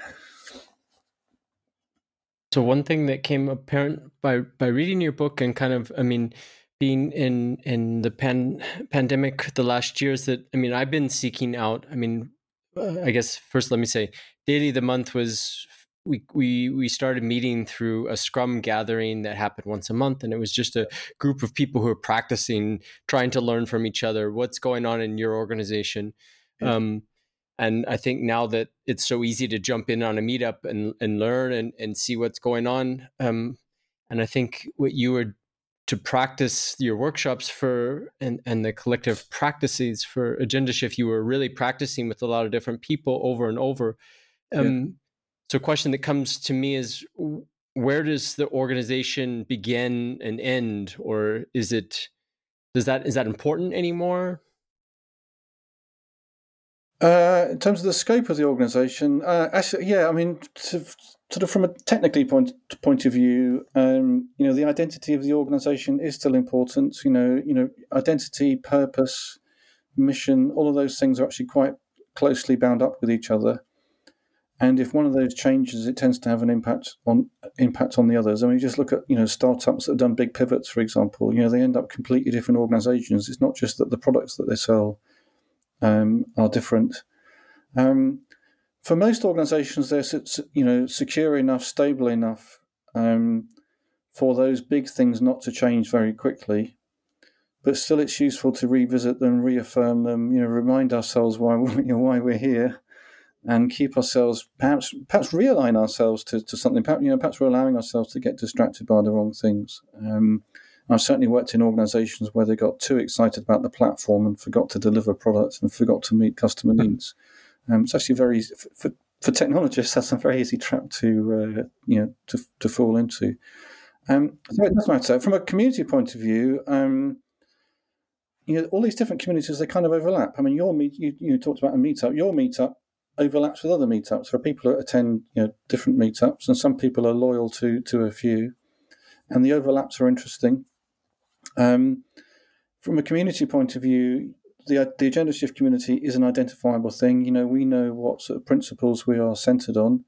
So one thing that came apparent by reading your book and kind of, being in the pandemic the last years, that I've been seeking out. I guess first let me say, Daily of the Month was we started meeting through a Scrum gathering that happened once a month, and it was just a group of people who are practicing, trying to learn from each other what's going on in your organization. And I think now that it's so easy to jump in on a meetup and learn and see what's going on, and I think what you were to practice your workshops for and the collective practices for Agenda Shift, you were really practicing with a lot of different people over and over. So a question that comes to me is, where does the organization begin and end? Or is it is that important anymore? In terms of the scope of the organisation, actually, yeah. I mean, sort of from a technically point of view, the identity of the organisation is still important. Identity, purpose, mission, all of those things are actually quite closely bound up with each other. And if one of those changes, it tends to have an impact on the others. I mean, you just look at startups that have done big pivots, for example. They end up completely different organisations. It's not just that the products that they sell are different. For most organisations, they're secure enough, stable enough for those big things not to change very quickly. But still, it's useful to revisit them, reaffirm them, remind ourselves why we're here, and keep ourselves perhaps realign ourselves to something. Perhaps we're allowing ourselves to get distracted by the wrong things. I've certainly worked in organisations where they got too excited about the platform and forgot to deliver products and forgot to meet customer needs. It's actually very for technologists, that's a very easy trap to fall into. So it does matter from a community point of view. All these different communities, they kind of overlap. I mean, you talked about a meetup. Your meetup overlaps with other meetups. There are people that attend different meetups, and some people are loyal to a few, and the overlaps are interesting. From a community point of view, the Agenda Shift community is an identifiable thing. We know what sort of principles we are centred on,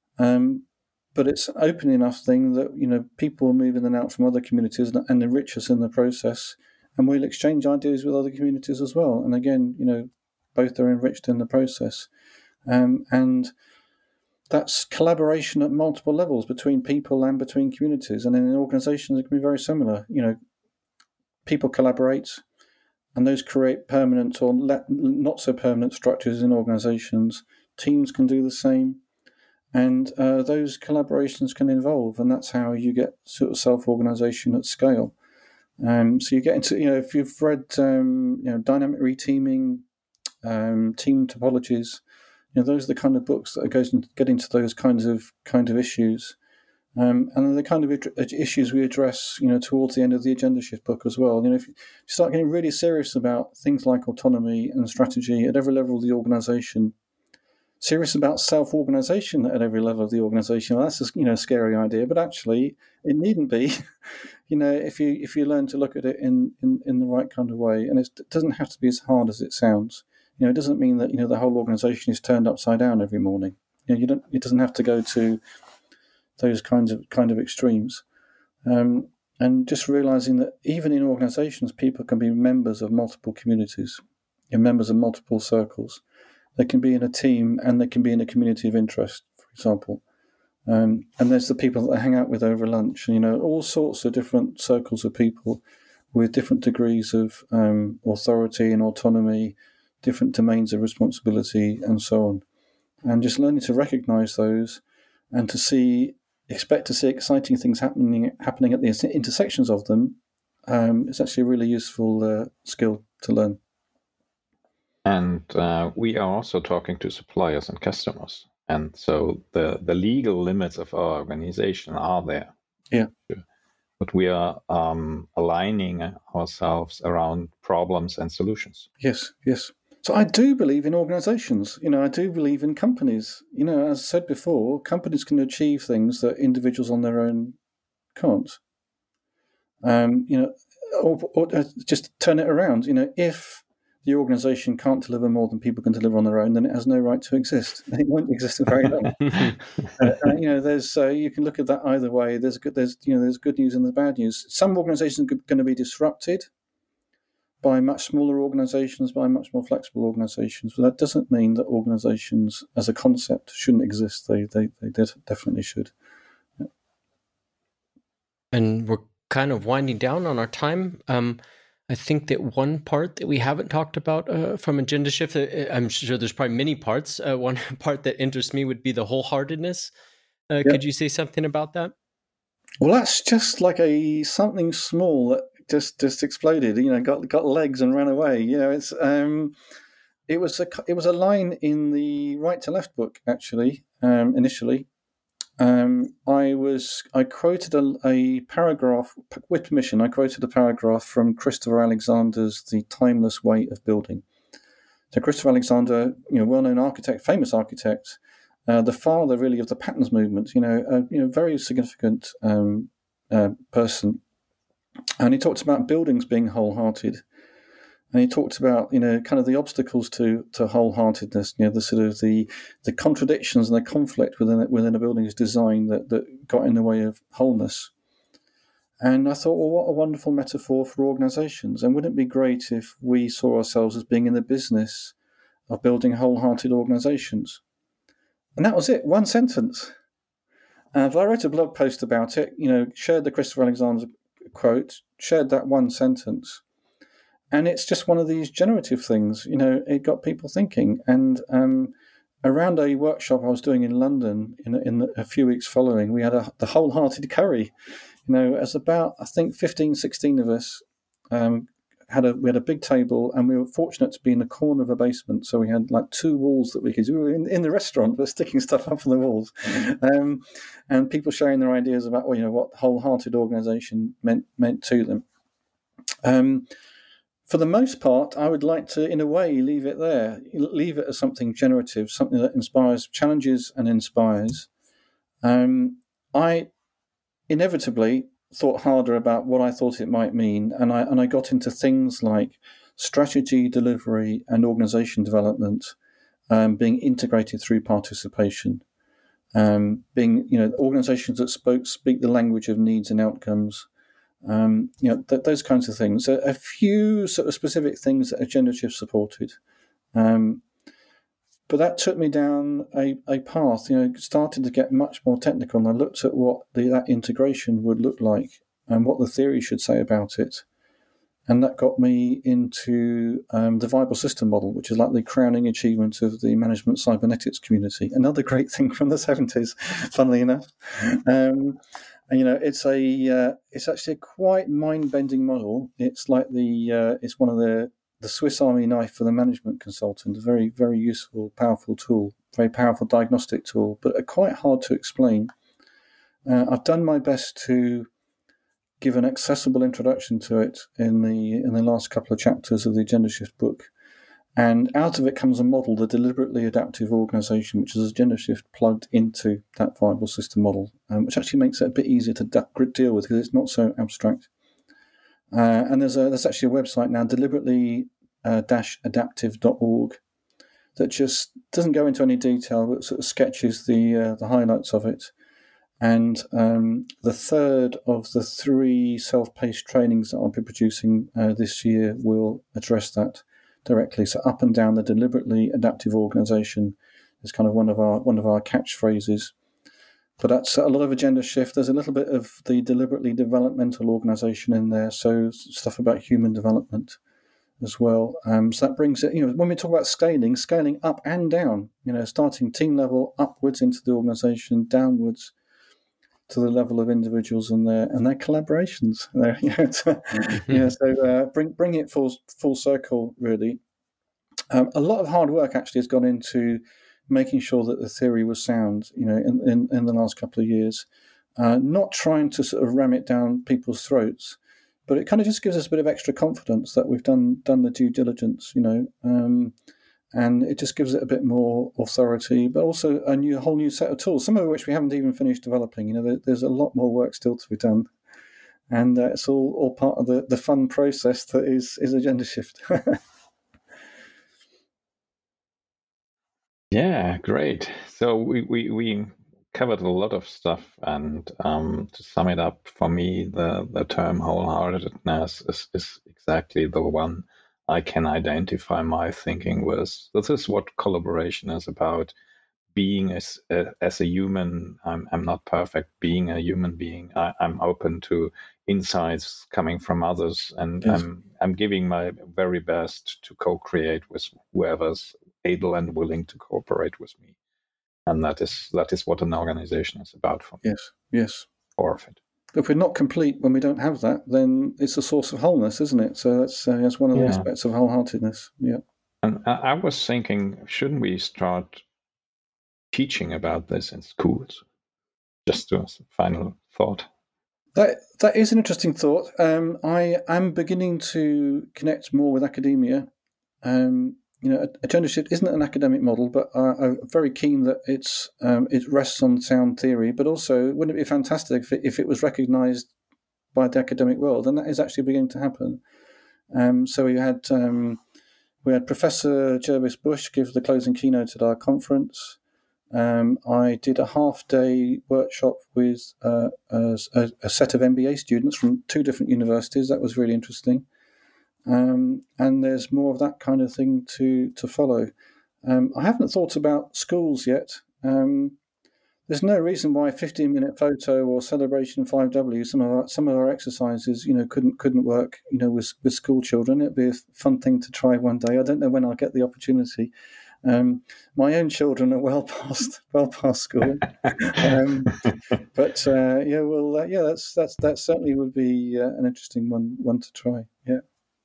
but it's an open enough thing that people will move in and out from other communities and enrich us in the process, and we'll exchange ideas with other communities as well. And again, both are enriched in the process, and that's collaboration at multiple levels between people and between communities. And in organisations, it can be very similar. People collaborate, and those create permanent or not so permanent structures in organisations. Teams can do the same, and those collaborations can evolve, and that's how you get sort of self-organisation at scale. So you get into, if you've read, dynamic reteaming, team topologies, those are the kind of books that get into those kinds of issues. And the kind of issues we address, towards the end of the Agenda Shift book as well. If you start getting really serious about things like autonomy and strategy at every level of the organisation, serious about self-organisation at every level of the organisation, well, that's a scary idea. But actually, it needn't be. If you learn to look at it in the right kind of way, and it doesn't have to be as hard as it sounds. It doesn't mean that the whole organisation is turned upside down every morning. It doesn't have to go to those kinds of extremes, and just realizing that even in organizations, people can be members of multiple communities, members of multiple circles. They can be in a team and they can be in a community of interest, for example. And there's the people that I hang out with over lunch, all sorts of different circles of people with different degrees of authority and autonomy, different domains of responsibility, and so on. And just learning to recognize those and to expect to see exciting things happening at the intersections of them is actually a really useful skill to learn. And we are also talking to suppliers and customers. And so the legal limits of our organization are there. Yeah. But we are aligning ourselves around problems and solutions. Yes. So I do believe in organizations. I do believe in companies. As I said before, companies can achieve things that individuals on their own can't. Or just turn it around. If the organization can't deliver more than people can deliver on their own, then it has no right to exist. It won't exist for very long. There's you can look at that either way. There's good news and there's bad news. Some organizations are going to be disrupted by much smaller organizations, by much more flexible organizations. But that doesn't mean that organizations as a concept shouldn't exist. They definitely should. Yeah. And we're kind of winding down on our time. I think that one part that we haven't talked about from Agenda Shift, I'm sure there's probably many parts. One part that interests me would be the wholeheartedness. Could you say something about that? Well, that's just like something small that just exploded. Got legs and ran away. It was a line in the Right to Left book actually initially, I quoted a paragraph with permission. I quoted a paragraph from Christopher Alexander's "The Timeless Way of Building." So Christopher Alexander, well-known architect, famous architect, the father really of the patterns movement. Very significant person, and he talked about buildings being wholehearted. And he talked about, kind of the obstacles to wholeheartedness, the sort of the contradictions and the conflict within a building's design that got in the way of wholeness. And I thought, well, what a wonderful metaphor for organizations. And wouldn't it be great if we saw ourselves as being in the business of building wholehearted organizations? And that was it, one sentence. But I wrote a blog post about it, shared the Christopher Alexander quote, shared that one sentence. And it's just one of these generative things, it got people thinking. And around a workshop I was doing in London in a few weeks following, we had the wholehearted curry. As about, I think, 15, 16 of us we had a big table, and we were fortunate to be in the corner of a basement. So we had like two walls that we were in the restaurant, but sticking stuff up on the walls. And people sharing their ideas about, what wholehearted organization meant to them. For the most part, I would like to, in a way, leave it there, leave it as something generative, something that inspires, challenges and inspires. I inevitably thought harder about what I thought it might mean, and I got into things like strategy, delivery, and organization development being integrated through participation, being organizations that speak the language of needs and outcomes. Those kinds of things. A few sort of specific things that Agenda Shift supported. But that took me down a path, started to get much more technical, and I looked at what that integration would look like and what the theory should say about it. And that got me into the viable system model, which is like the crowning achievement of the management cybernetics community. Another great thing from the 70s, funnily enough. It's actually a quite mind-bending model. It's like it's one of the Swiss Army knife for the management consultant. A very, very useful, powerful tool, very powerful diagnostic tool, but quite hard to explain. I've done my best to give an accessible introduction to it in the last couple of chapters of the Agenda Shift book. And out of it comes a model, the deliberately adaptive organization, which is Agenda Shift plugged into that viable system model, which actually makes it a bit easier to deal with because it's not so abstract. And there's actually a website now, deliberately-adaptive.org, that just doesn't go into any detail, but sort of sketches the highlights of it. And the third of the 3 self-paced trainings that I'll be producing this year will address that directly. So up and down the deliberately adaptive organization is kind of one of our catchphrases. But that's a lot of Agenda Shift. There's a little bit of the deliberately developmental organization in there, so stuff about human development as well. So that brings it, when we talk about scaling up and down, starting team level upwards into the organization, downwards to the level of individuals and their collaborations. So bring it full circle, really. A lot of hard work actually has gone into making sure that the theory was sound, in the last couple of years. Not trying to sort of ram it down people's throats, but it kind of just gives us a bit of extra confidence that we've done the due diligence, and it just gives it a bit more authority, but also a whole new set of tools, some of which we haven't even finished developing. There's a lot more work still to be done, and it's all part of the fun process that is Agenda Shift. Yeah, great. So we covered a lot of stuff, and to sum it up, for me, the term wholeheartedness is exactly the one I can identify my thinking with. This is what collaboration is about. Being as a human, I'm not perfect. Being a human being, I'm open to insights coming from others, and Yes. I'm giving my very best to co-create with whoever's able and willing to cooperate with me. And that is what an organization is about for me. Yes. Or of it. If we're not complete when we don't have that, then it's a source of wholeness, isn't it? So that's one of the aspects of wholeheartedness. Yeah. And I was thinking, shouldn't we start teaching about this in schools? just a final thought. That is an interesting thought. I am beginning to connect more with academia. Agenda shift isn't an academic model, but I'm very keen that it rests on sound theory. But also, wouldn't it be fantastic if it was recognised by the academic world? And that is actually beginning to happen. So we had Professor Jervis Bush give the closing keynote at our conference. I did a half-day workshop with a set of MBA students from 2 different universities. That was really interesting. And there's more of that kind of thing to follow. I haven't thought about schools yet. There's no reason why 15-minute photo or celebration 5W, some of our exercises, couldn't work, with school children. It'd be a fun thing to try one day. I don't know when I'll get the opportunity. My own children are well past school, but that certainly would be an interesting one to try. Yeah.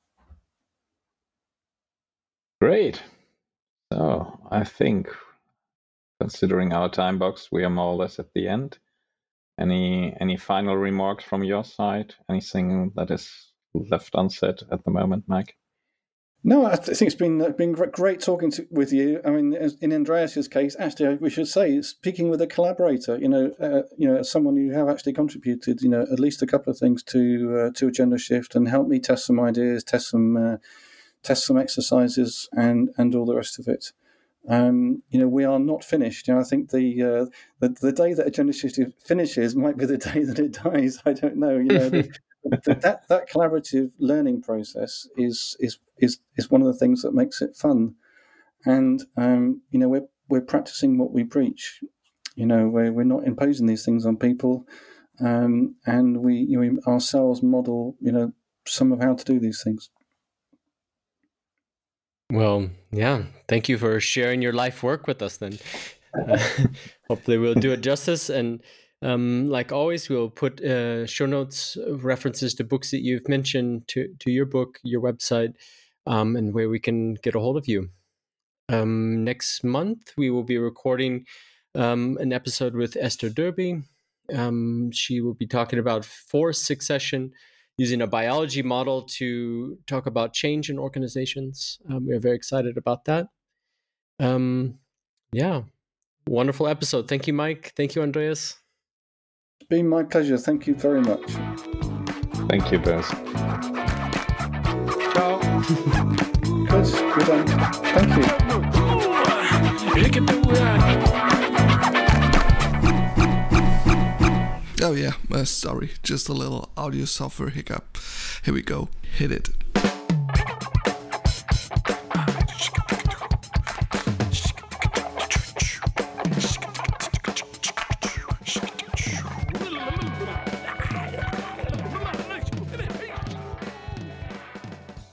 Great. So I think, considering our time box, we are more or less at the end. Any final remarks from your side? Anything that is left unsaid at the moment, Mike? No, I think it's been great talking with you. I mean, in Andreas's case, actually, we should say, speaking with a collaborator, someone who have actually contributed, at least a couple of things to Agenda Shift and helped me test some ideas, test some exercises, and all the rest of it. We are not finished. I think the day that Agenda Shift finishes might be the day that it dies. I don't know. That collaborative learning process is one of the things that makes it fun, and we're practicing what we preach. We're not imposing these things on people, and we ourselves model some of how to do these things. Well, yeah. Thank you for sharing your life work with us. Then, hopefully, we'll do it justice. And like always, we'll put show notes, references to books that you've mentioned, to your book, your website, and where we can get a hold of you. Next month, we will be recording an episode with Esther Derby. She will be talking about force succession, using a biology model to talk about change in organizations. We're very excited about that. Wonderful episode. Thank you, Mike. Thank you, Andreas. It's been my pleasure. Thank you very much. Thank you, both. Ciao. Good done. Thank you. Oh yeah, sorry, just a little audio software hiccup. Here we go. Hit it.